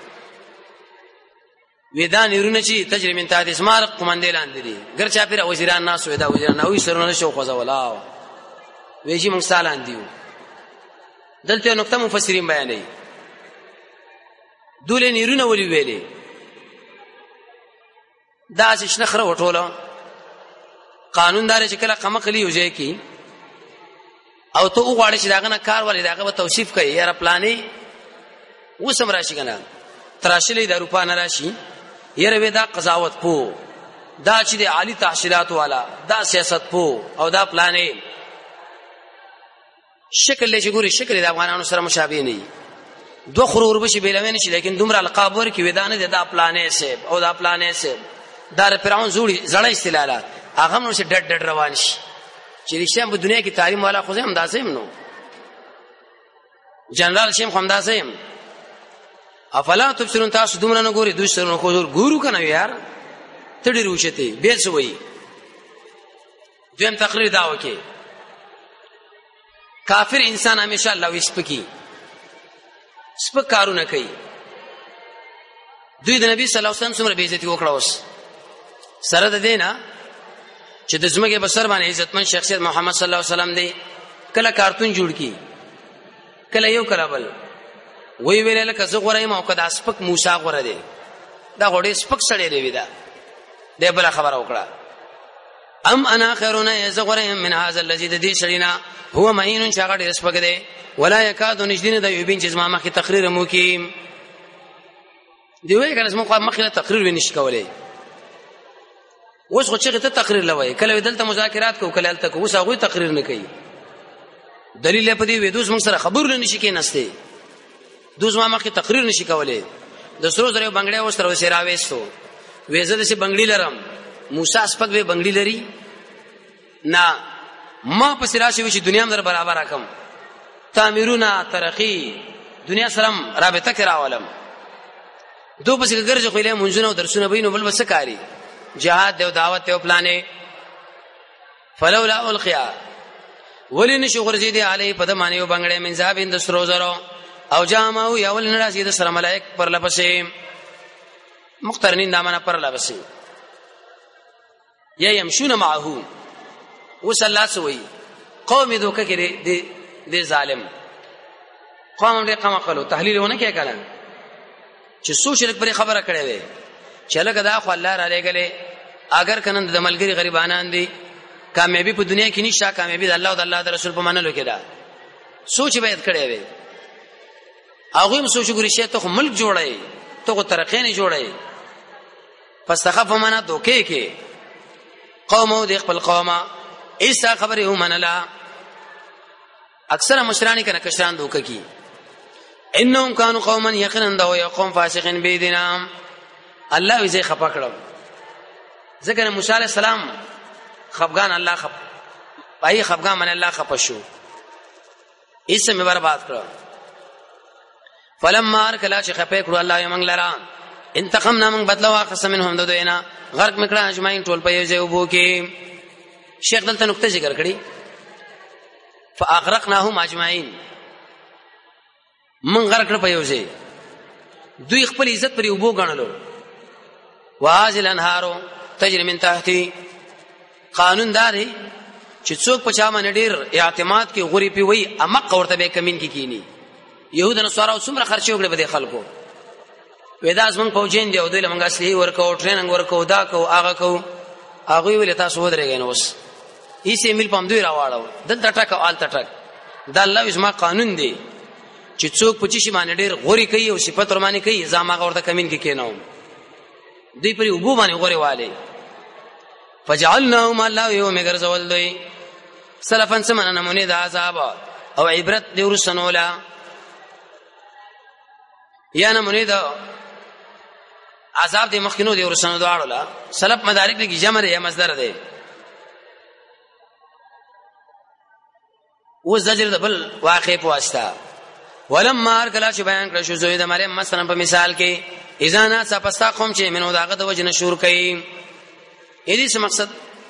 ویدان يرونه چې تجربه من تحت اسمار قومندې لاندې دي ګر چا پیر وزیران ناس ودا وزیران نو سرونه شو خوځه ولا ویجی موږ سالان دیو دلته نقطه مفسرین بیانې دولې نيرونه ولي ویلې دا چې نخره وټوله قانوندار چې کله قمقلی وځي کی او ته وګړې چې داغه نه کار ولې داغه به توصیف کوي یاره پلانې وسم راشي کنه تراشلې د روپا نه راشي یره ودا قضاوت پو دا چې د عالی تحصیلات والا دا سیاست پو او دا پلانې شکل له ګوري شکل د افغانانو سره مشابه نه دو خرور بشي بیلوي شي لیکن دومره القاب ورکی ودانه دا پلانې سه او دا پلانې سه دا فرعون زوړي زړې استلالات هغه نو چې ډډ ډډ روان شي چې رښتیا په دنیا کې تعلیم والا خو هم داسې نو جنرال شیم خو هم داسې افلا تبصرون تاسو دومره نه ګوري دوی سره خو ګورو کنه یار تړي روشته به څه وایي دیم تقریر دا وکي کافر انسان همیشه الله وسپکی سپک کارونه کوي دوی د نبی صلی الله علیه وسلم سره به عزت وکړه اوس سره د دینه چې د زمګه بسر باندې عزتمن شخصیت محمد صلی الله علیه وسلم دی کله کارتون جوړ کی کله یو کله بل وی ویل لکه زه غوړې ما کده سپک موسی غوړه دی دا غوړې سپک سړی دی ودا دی بل خبره وکړه ام انا خیرون یز غوړې من هاذا الذی د دې سړینا هو مهین شاګړې سپک دی ولا یکاد نجدین د یوبین چې ما مخه تقریر مو کی دی وی کنه مو مخه تقریر ونیش کولای اوس خو چې ته تقریر لوي کله دلته مذاکرات کو کله دلته کو اوس هغه تقریر نه کوي دلیل په دې ودوس موږ سره خبر نه نشي کې نسته دوز ما مخه تقریر نشي کولای د سرو زره بنگړې اوس تر وسه راوېستو وېزه د سي بنگړې لرم موسی سپک به بنگړې لري نه ما په سراشي وشي دنیا مر برابر راکم تعمیرونه ترقی دنیا سره رابطه کراولم دو پس ګرځي خو له منځونه او درسونه بینو بل وسه کاری جهاد دیو دعوت دیو پلانې فلولا القیا ولین شو غرزی دی علی پدمانه یو بنگړې من ذهب د سرو زرو او جامو یا ول نرازی د سره ملائک پر لپسې مقترنین دامنه پر لپسې یا يمشون معه وصلا سوی قوم دوکه کې دی دی ظالم قوم دې قما قالو تحلیل ونه کې کړه چې سوچ لک پر خبره کړې وي چې لکه دا خو الله را لګلې اگر کنن د ملګری غریبانان دي کامیابی په دنیا کې نشه کامیابی د الله او د الله د رسول په منلو کې ده سوچ به کړې وي هغه هم سوچ ګوري شه ته خو ملک جوړای ته خو ترقې نه جوړای فاستخف منا دوکې کې قومو د خپل قومه ایسا خبره ومنلا اکثر مشرانی کنه کشران دوکې کی انهم كانوا قوما يقينا دو يقوم فاسقين بيدنا الله یې خپا کړو ځکه موسی عليه السلام خفغان الله خپ پای خفغان من الله خپ شو ایسه می برباد کړو فلما ارکلا چې خپې کړو الله یې موږ لرا انتقمنا موږ بدلا واخص منهم ددوینا غرق مکړه اجمعین ټول په یوځای وبو کې شیخ دلته نقطه ذکر کړی فاغرقناهم اجمعین من غرق کړ په یوځای دوی خپل عزت پر وبو غنلو واجل انهارو تجري من تحتي قانون داري چې څوک په چا باندې ډیر اعتماد کې غوري پی وای امق ورته به کمین کې کینی يهودانو سوارو څومره خرچ وکړي به خلکو وېداس مونږ پوجین دی او دوی لمونږه اصلي ورکو ټریننګ ورکو دا کو هغه کو هغه ویل تاسو ودرېږئ نو وس ایسه مل پم دوی راواړو دلته ټک او آل ټک دا الله اسما قانون دی چې څوک په چی باندې ډیر غوري کوي او صفات ورمانی کوي ځما ورته کمین کې کیناو دوی پر وبو باندې غوري والي فجعلناهم الله يوم غرزول دوی سلفن سمن نمونه د عذاب او عبرت دی ورسنولا یا نمونه د عذاب دی مخکینو دی ورسنو دواړه سلف مدارک لګي جمع یا مصدر دی و زجر د بل واقع په واسطه ولما ارکلا چې بیان کړ شو زوی د مریم مثلا په مثال کې اذانا صفستا قوم چې منو داغه د وجنه شور کوي اې دې مقصد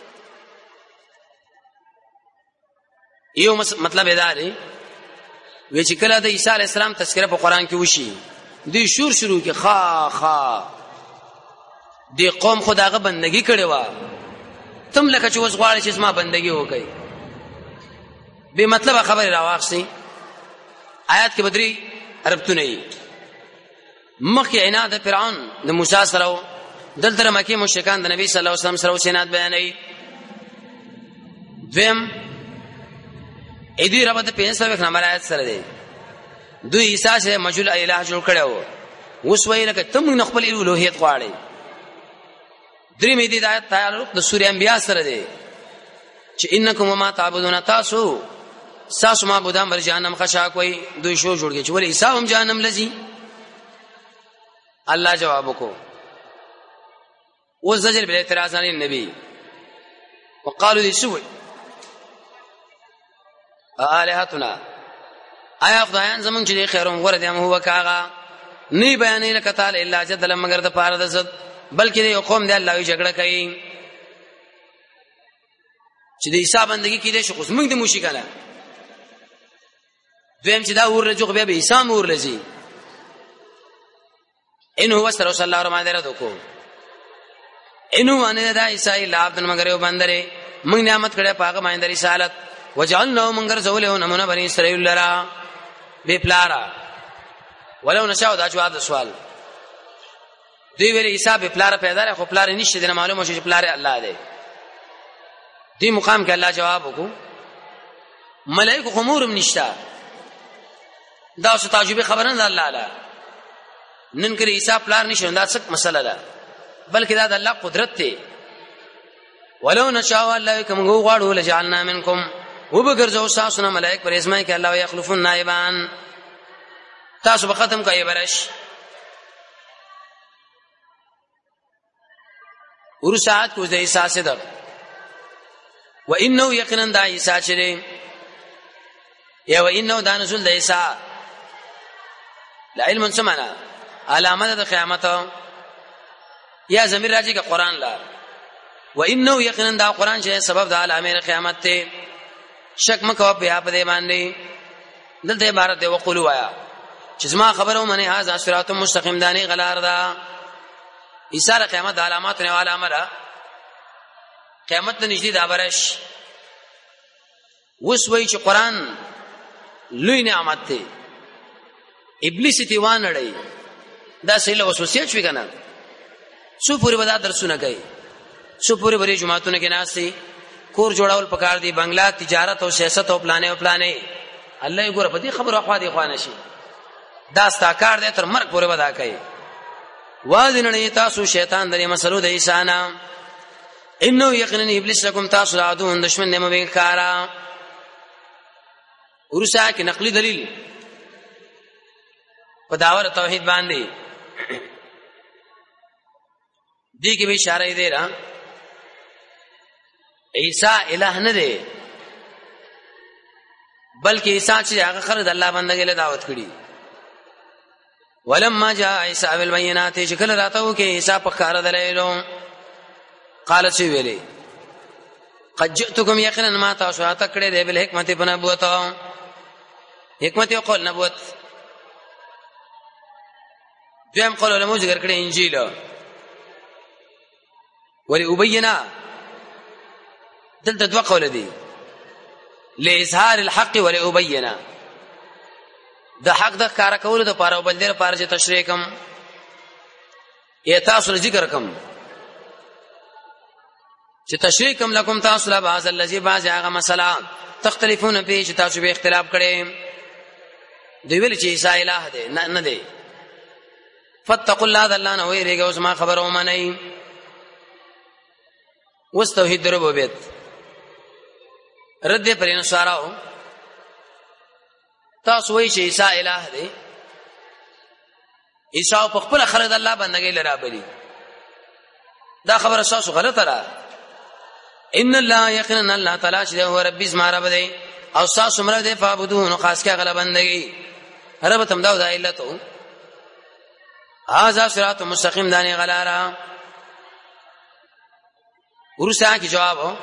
یو مطلب دا دی وی چې کله د عیسی علی السلام تذکرہ په قران کې وشي دوی شور شروع کې خا خا دی قوم خداغه بندگی کړي وا تم لکه چې وس غواړي چې اسما بندگی وکړي به مطلب خبر راوښسي آیات کې بدري عربتونه یې مخکې عناد فرعون د موسی سره دلته مکه مشرکان د نبی صلی الله علیه وسلم سره سینات بیانوي دویم اې دې رب د پیسې نمبر آیات سره دی دوی عیسی سره مجهول الہ جوړ کړو اوس وایي لکه تم نه خپل الوهیت غواړي درې مې دې آیات تعالی د سورې انبیاء سره دی چې انکم ما تعبدون تاسو ساسو معبودان بر جهنم خشا کوي دوی شو جوړ کې چې ولې عیسی هم جهنم لذي الله جواب وکړو وزجر بالاعتراض عن النبي وقالوا لسوء آلهتنا آیا خدایان زمون چې خیرون غره دي هم هو کاغه نه بیانې لکه تعالی الا جدل مگر د پاره د زد بلکې یو قوم دی الله یې جګړه کوي چې د عیسی بندگی کې دي شو اوس موږ د مشکله دویم چې دا ور رجوع بیا به عیسی مور لذي ان هو صلی الله علیه و سلم کو انو باندې دا عیسی الله عبد مگر یو بندره موږ نعمت کړه پاګه باندې رسالت وجعلنا منگر زوله نمونه بني اسرائيل لرا به پلارا ولو نشاو دا جواب د سوال دی ویل عیسی به پلارا پیدا خو پلار نشته دنه معلومه شو چې پلار الله دی دی مقام کې الله جواب وکړو ملائکه خمورم نشتا دا اوس تعجب خبره نه الله اعلی نن کې عیسی پلار نشو دا څه مسله ده بلکې دا د الله قدرت دی ولو نشاء الله کوم غواړو لجعلنا منکم وبګرځو تاسو نه ملائک پر اسماء کې الله یخلفون نائبان تاسو به ختم کوي برش ورسات کو د عیسی صدق و انه یقینا د عیسی چره یا و انه د نزول د عیسی علم سمعنا علامه د قیامت یا زمیر راځي کې قران لا و انه یقینا د قران چې سبب د علامه قیامت ته شک مکو په په دې باندې دلته عبارت دی وقولوا یا چې زما خبرو منه هاذا صراط مستقیم دانی غلار دا ایثار قیامت د علامات نه علامه را قیامت ته نږدې دا برش وس وای چې قران لوی نعمت ته ابلیس تی وانړی دا سیله وسوسه شوی کنه څو پوری ودا درسونه کوي څو پوری بری جمعهتونه کې ناسي کور جوړاول پکار دي بنگلا تجارت او سیاست او پلانې او پلانې الله یې ګور په دې خبرو خوا دي خوانه شي دا ستا کار دی تر مرګ پورې ودا کوي. واذننی تاسو شیطان درې مسلو د عیسی نه انه یقینا ابلیس لكم تاسو عدو دشمن نه مبین کارا. ورسا کې نقلی دلیل په داور توحید باندې دې کې به اشاره دی را عیسی الہ نه دی بلکې عیسی چې هغه خلک د الله بندګۍ له دعوت کړي. ولما جاء عیسی بالبينات شکل راتو کې عیسی په کار دلایلو قال سی ویلي قد جئتكم يقينا ما تاسو ته کړه دی بل حکمت په نبوت حکمت او قول نبوت دیم قول علماء ذکر کړي انجیل ولی ابینا دلته دوه قول دي لاظهار الحق ولی ابینا د حق د کار کول د پاره بل دیر پاره چې تشریح کم یا تاسو ذکر کم چې تشریح کم لكم تاسو لا بعض الذي بعض هغه مسله تختلفون به چې تاسو به اختلاف کړي دی ویل چې عیسی الہ دی نه نه دی. فتقوا الله الله نو ویریږي اوس ما خبرو منئ وس توحید ربوبیت رد پرې نو ساراو تاسو وایي چې عیسی الہ دی. عیسی په خپل خلک الله بندګۍ لرابلی دا خبره تاسو غلطه را. ان الله یقینا الله تعالی چې هو رب اسما رب دی او تاسو مر دی فعبدون خاص کې غلا بندګۍ رب تم دا د علتو هاذا صراط مستقیم دانی غلارا. ورسا کی جواب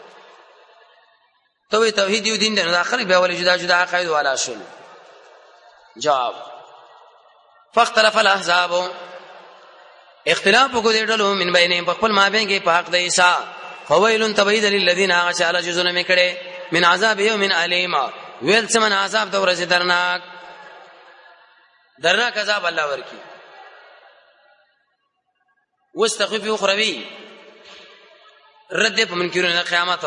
تو توحید یو دین د داخل به ول جدا جدا عقاید والا شول. جواب فاختلف الاحزاب اختلاف کو دې ډلو من بینهم په خپل مابین کې په حق د عیسی فویل تبید للذین غشال جزون میکړه من عذاب یوم الیم ویل سمن عذاب د ورځې درناک درناک عذاب الله ورکی. واستخف اخروی رد په منکرونه قیامت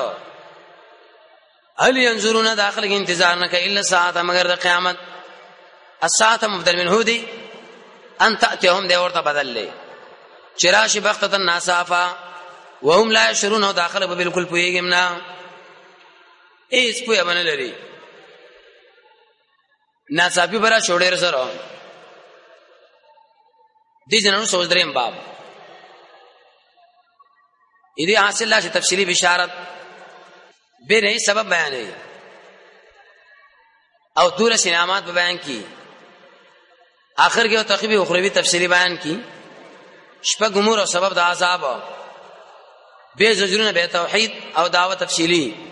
هل ينظرون داخل کې انتظار نه کوي الا ساعه مگر د قیامت. الساعه مبدل منه دی ان تاتيهم دی ورته بدل لې چراشی بختتن ناصافا وهم لا يشرون او داخل به بالکل پویګم نه ایس پوی باندې لري ناصافي برا شوړې سره دي جنانو سوچ دریم باب دې حاصل لا تفصیلی بشارت به نه سبب بیان او دور سینامات بیان کی آخر کې او تخیب اخروی تفصیلی بیان کی شپږ امور او سبب د عذاب به زجرونه به توحید او دعوت تفصیلی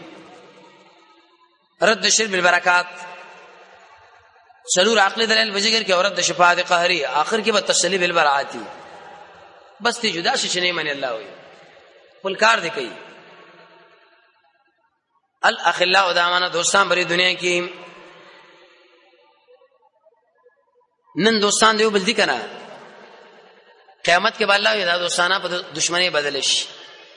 رد شرب البرکات سلور عقل دلیل بذکر کې اورد شفاعت قهری آخر کې به تسلی بالبراعاتی بس تی جدا شې نه من الله وي خپل کار دی کوي. الاخلاء دامانه دوستان بری دنیا کې نن دوستان دیو بل دي کنه قیامت کې به الله دا دوستانه په دشمنی بدل شي.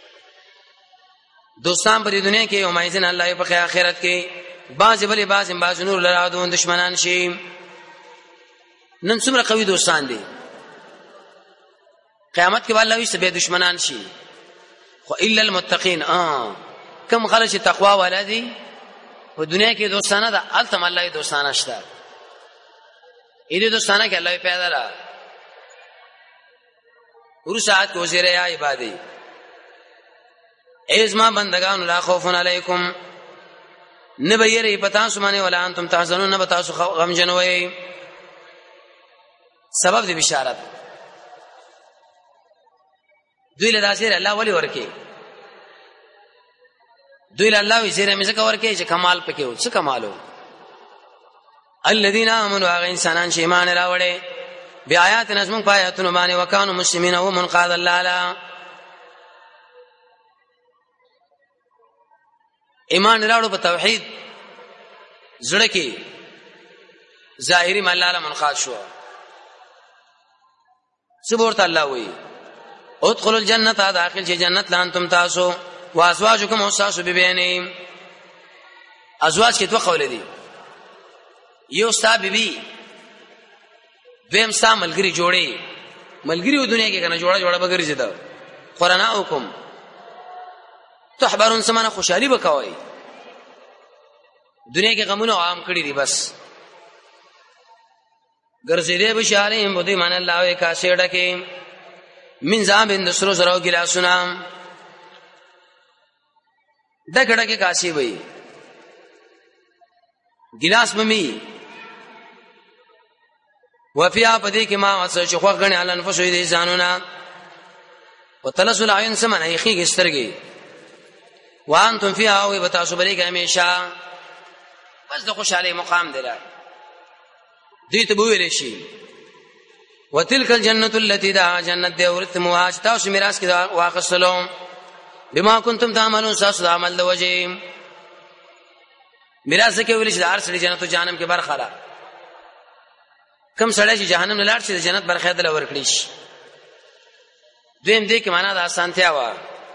دوستان بری دنیا کې او مایزن الله په آخرت کې باز بلی باز باز نور لرادون دشمنان شي. نن څومره قوي دوستان دي قیامت کې به الله وي سبه دشمنان شي. خو الا المتقین اه کم خلک تقوا ولدي په دنیا کې دوستانه ده التم الله دوستانه شته اې دوستانه کې الله پیدا را ورسات کو زیره یا عبادی ایزما بندگان لا خوف علیکم نبیری پتا سمانه ولا انتم تحزنون نبتا سو غم جنوي. سبب دی بشارت دوی له داسې الله ولی ورکی دوی له الله وزیره مزه ورکی چې کمال پکې و څه کمالو. الذين امنوا هغه انسانان چې ایمان راوړي بیا آیات نظم پایاتونه باندې وکانو مسلمین او منقاد الله اعلی ایمان راوړو په توحید زړه کې ظاهری ملاله منقاد شو. سبورت الله وی ادخلوا الجنه داخل شي جنت لان تم تاسو وازواجکم اوساسو ببینیم. ازواج کې دوه قول دي یو ستا بیبي دویم ستا ملګری جوړي ملګری و دنیا کې کنه جوړه جوړه بغیر زده قرناؤکم تحبرون سمانه خوشحالي وکوي دنیا کې غمونه عام کړی دي بس ګرځېدې بشارې بده مان الله کا سیډه کې من زابن سرو سرو ګلاسونه دګړه کې کاشي وي ګلاس ممی وفیا پدې کې ما وسه چې خو غني علن فسو دې ځانونه وتلسل عین سمنه یخي سترګي وانتم فيها او بتاسو بری کې همیشه بس د خوشاله مقام دی دې ته ویل شي وتلک الجنه التي دا جنت دی ورثموها تاسو میراث کې واخصلو بما كنتم تعملون ساس عمل د وجه میراث کې ویل شي د ارسل جنت او جهنم کې برخه ده کم سړی چې جهنم نه لاړ شي د جنت برخه ده لور کړی شي دویم دې کې معنا د آسانتیا وا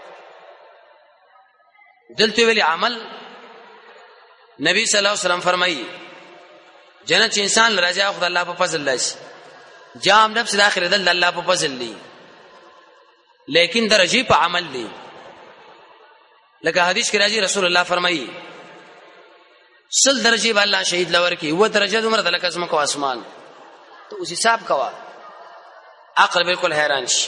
دلته ویلي عمل نبی صلی الله علیه وسلم فرمایي جنت چې انسان لراجا خدای الله په فضل لشي جام نفس داخله دل الله په فضل دی لیکن درجه په عمل دی لکه حدیث کې راځي رسول الله فرمایي سل درجه به الله شهید لور کی و درجه عمر د لکه اسمه کو اسمان تو اسی حساب کوا عقل بالکل حیران شي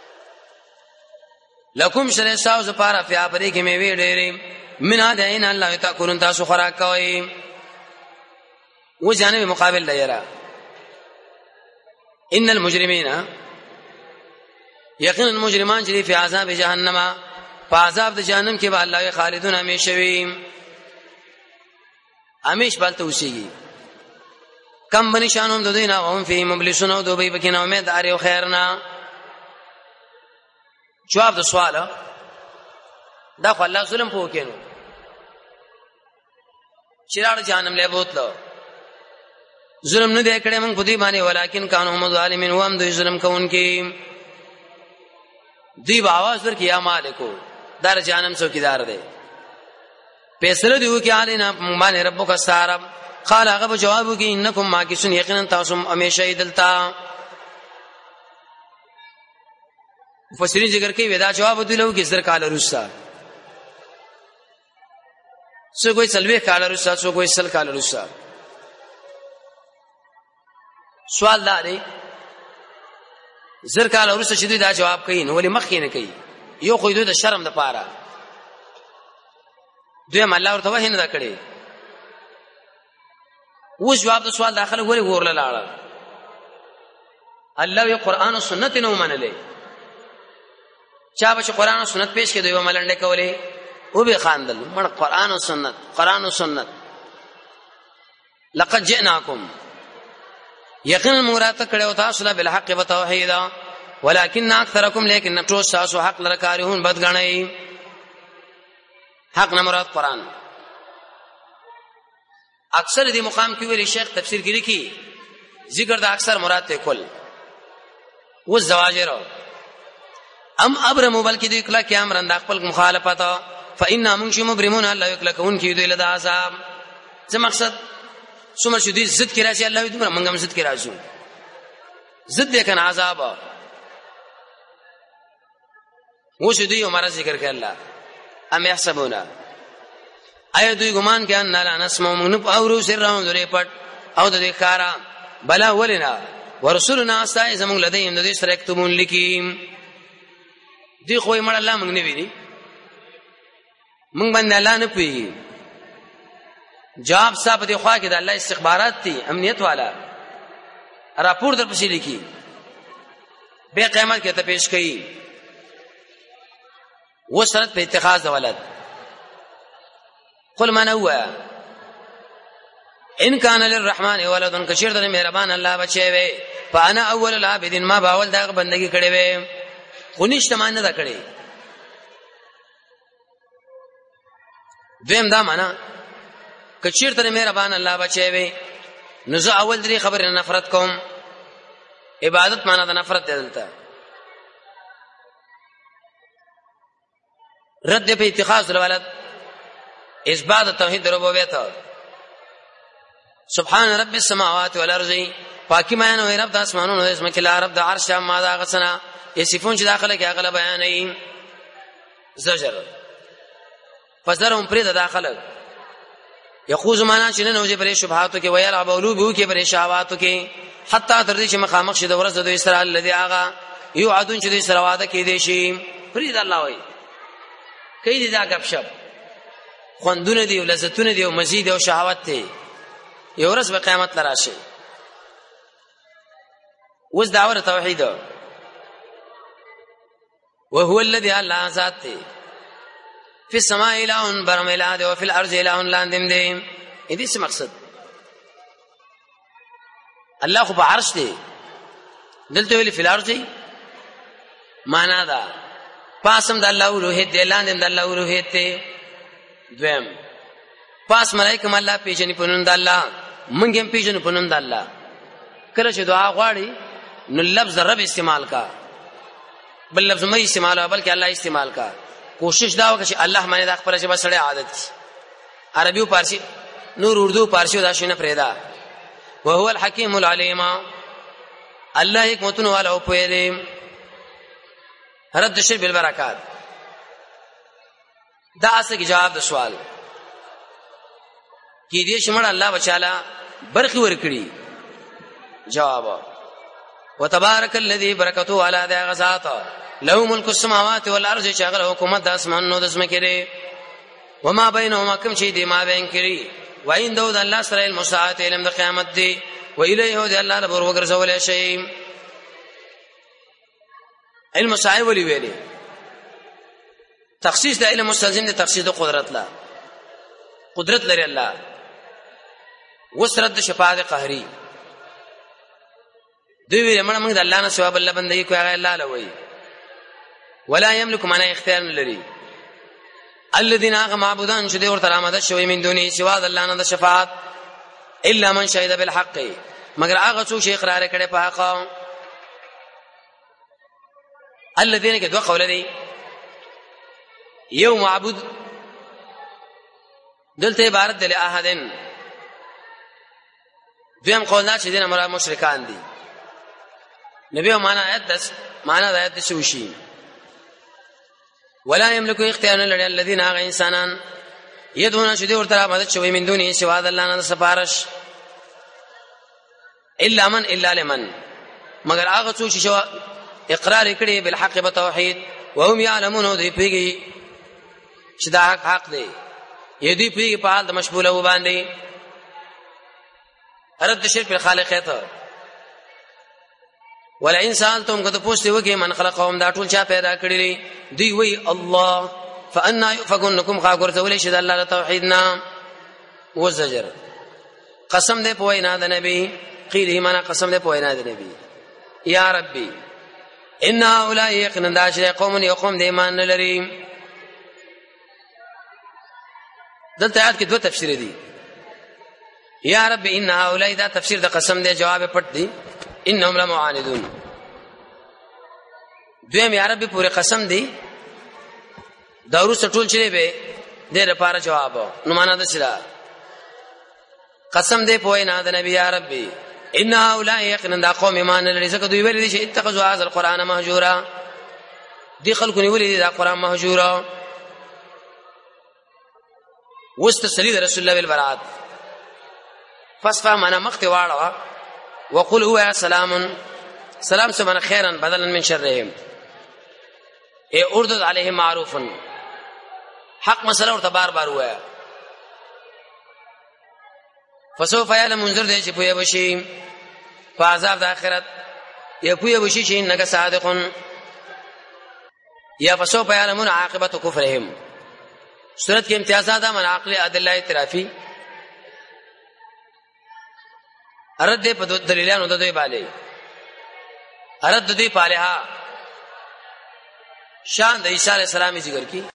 لکم شر ساوز پارا فیا پرې کې مې وی ډېرې من دین الله تاکلون تاسو خوراک کوي و جانب مقابل لایرا ان المجرمین یقینا المجرمان چې په عذاب جهنم په عذاب د جهنم کې به الله خالدون همیشه وي همیش بلته وشيږي کم بني شانوم د دینه او هم فی مبلسون او دوی بکینه امید ار یو خیرنا جواب د سوال دا خو الله ظلم پوه کینو چیرړ جهنم له بوتلو ظلم نه دی کړی موږ په دې باندې ولیکن کانوا هم ظالمین و هم دوی ظلم کوونکي دی आवाज ورکی یا مالکو در جهنم څوکیدار دی فیصله دیو کې علینا باندې ربک استعرب قال هغه جواب کې انکم ماکسون یقینا تاسو همیشه دلتا مفسرین ذکر کوي ودا جواب دیلو کې زر کال رسا څو کوئی سلوي کال رسا څو کوئی سل کال رسا سوال دا دی زر کال ورسره چې دوی دا جواب کوي نو ولې مخ نه کوي یو خو دوی د شرم د پاره دوی هم الله ورته وه نه دا کړي اوس جواب د سوال داخله ولې ورل لاړه الله یو قران او سنت نه ومنلې چا به قران او سنت پیش کړي دوی وملنډه کولې او به خاندل مړ قران او سنت قران او سنت لقد جئناکم یقینا مراد کړه تاسو له بالحق و توحید ولکن اکثرکم لیکن ټول تاسو حق لره کارهون بدګنئ حق نه مراد قران اکثر دې مقام کې ویلي شیخ تفسیر کې لیکي ذکر د اکثر مراد ته کل و زواجر ام ابرمو بلکې دې کله کې امر اند خپل مخالفت فإنا منشم مبرمون الله یکلکون کې دې له عذاب څه مقصد څومره چې دې ضد کې راځي الله دې موږ هم ضد کې راځو ضد دې کنه عذاب و چې دې عمر ذکر کې الله ام يحسبون اي دوی ګمان کې ان لا نسمع من او سرهم درې پټ او د دې کارا بلا ولنا ورسولنا استای زمون لدیم د دې سره اكتبون لکیم دی خو یې مړ الله موږ نه ویلي موږ باندې الله نه پوي جواب صاحب دی خوا کې د الله استخبارات دي امنیت والا راپور در پسې لیکي به قیامت کې ته پیش کړي و شرط په اتخاذ ولد قل من هو ان كان للرحمن ولد کشیر د مهربان الله بچي وي فانا اول العابدين ما باول دا بندگی کړي وي خو نشته مان نه دا کړي دیم دا معنا کچیر ته مهربان الله بچي وي نو زه اول درې خبر نه نفرت کوم عبادت معنا د نفرت دلته رد په اتخاذ الولد اثبات توحید ربوبیت سبحان رب السماوات والارض پاکی بیان وي رب د اسمانونو د اسمه کلا رب د عرش ما دا غسنا یصفون چې داخله کې هغه بیان ای زجر فزرهم پرې د داخله یخوز معنا چې نه نوځي پرې شبهاتو کې ویل ابولو بو کې پرې شهواتو کې حتی تر دې چې مخامخ شي د ورځ د اسرائیل الذي اغا یو عدون چې د اسرائیل واده کې دي شي پرې د الله وای کوي دا غب شپ خوندونه دي او لذتونه دي او مزید او شهوت دي یو ورځ به قیامت لراشي وز داور توحید وهو الذي الله ذات فی السماء اله برم اله او فی الارض اله لاندم دي دې څه مقصد الله خو په عرش دی دلته ویل فی الارض معنا دا پاسم د الله الوهیت دی لاندم د الله الوهیت دی دویم پاس ملائکه الله پیژنې پونم د الله مونږ هم پیژنو پونم د الله کله چې دعا غواړي نو لفظ رب استعمال کا بل لفظ مې استعمال بلکې الله استعمال کا کوشش دا وکړي چې الله باندې د خپل ژبه سره عادت عربي او فارسی نور اردو فارسی دا شنه پرېدا وهو الحکیم العلیم الله حکمتونه والا او په رد شر بالبرکات دا اسه کی جواب د سوال کی دې شمړ الله بچالا برخي ور کړی جواب وتبارك الذي برکته على ذا غزات له ملك السماوات والارض شغل حکومت د اسمانونو د اسمه کړي وما بينهما كم شيء دي ما بين کړي وین دود الله سره المساعات علم د قیامت دی و الیه دی الله رب ورغرزول شي علم صاحب ولي ویلي تخصیص د علم مستلزم د تخصیص د قدرت لا قدرت لري الله وسرد شفاعت قهري دوی ویل موږ د الله نه سوا بل بندګي کوي هغه الله لوي ولا يملك من اختیار لري الذين هغه معبودان چې د ورته آمده شوی من دوني سوا د الله نه د شفاعت الا من شهد بالحق مگر هغه څوک چې اقرار کړي په حق الذين کې دوه قول دي یو معبود دلته عبارت دی له احدن دویم قول دا چې دین امر مشرکان دي نبی معنا آیت دس معنا د آیت شوشي ولا يملك اختيار للذين هغه انسانان يدون شدي ورته مدد شوی من دوني سوا د الله نه سفارش الا من الا لمن مگر هغه څوک چې اقرار کړي بالحق بتوحید وهم يعلمون ذي پیږي چې دا حق حق دی یدي پیږي په حال د مشموله و باندې رد شرک په خالقیت ولا انسان تم کده پوښتنه وکي من خلقهم دا ټول چا پیدا کړی دی وی الله فانا يفكنكم خاغور ذول شد الله توحیدنا وزجر قسم دې په وینا د نبی قیل ایمان قسم دې په وینا د نبی یا ربي ان هؤلاء يقن داشر قوم يقوم د ایمان لري دلته آیات کې دوه تفسیر دي یا رب ان هؤلاء دا تفسیر د قسم دې جواب پټ دي انهم لمعاندون دویم یا رب پورې قسم دی داورو سټول چي به دې لپاره جواب نو معنا ده چې قسم دې پوي نه د نبی یا ربي ان هؤلاء يقن دا قوم ایمان لري ځکه دوی ویل دي چې اتخذوا هذا القران مهجورا دي خلکو نیولې دا قران مهجورا واستسلید رسول الله بالبرات فصفه معنا مخته واړه وقل هو سلام سلام سمن خيرا بدلا من شرهم اے اردد علیہم معروفا حق مسئلہ ورته بار بار وایا فسوف يعلم منذر دې چې پوهه بشي په عذاب د آخرت یا پوهه بشي چې انک صادقون یا فسوف يعلمون عاقبت کفرهم سورۃ کې امتیازات من عقل ادله اعترافي ارد دې په دلیلانو د دوی باندې ارد دې پالها شان د عیسی علیہ السلام ذکر کی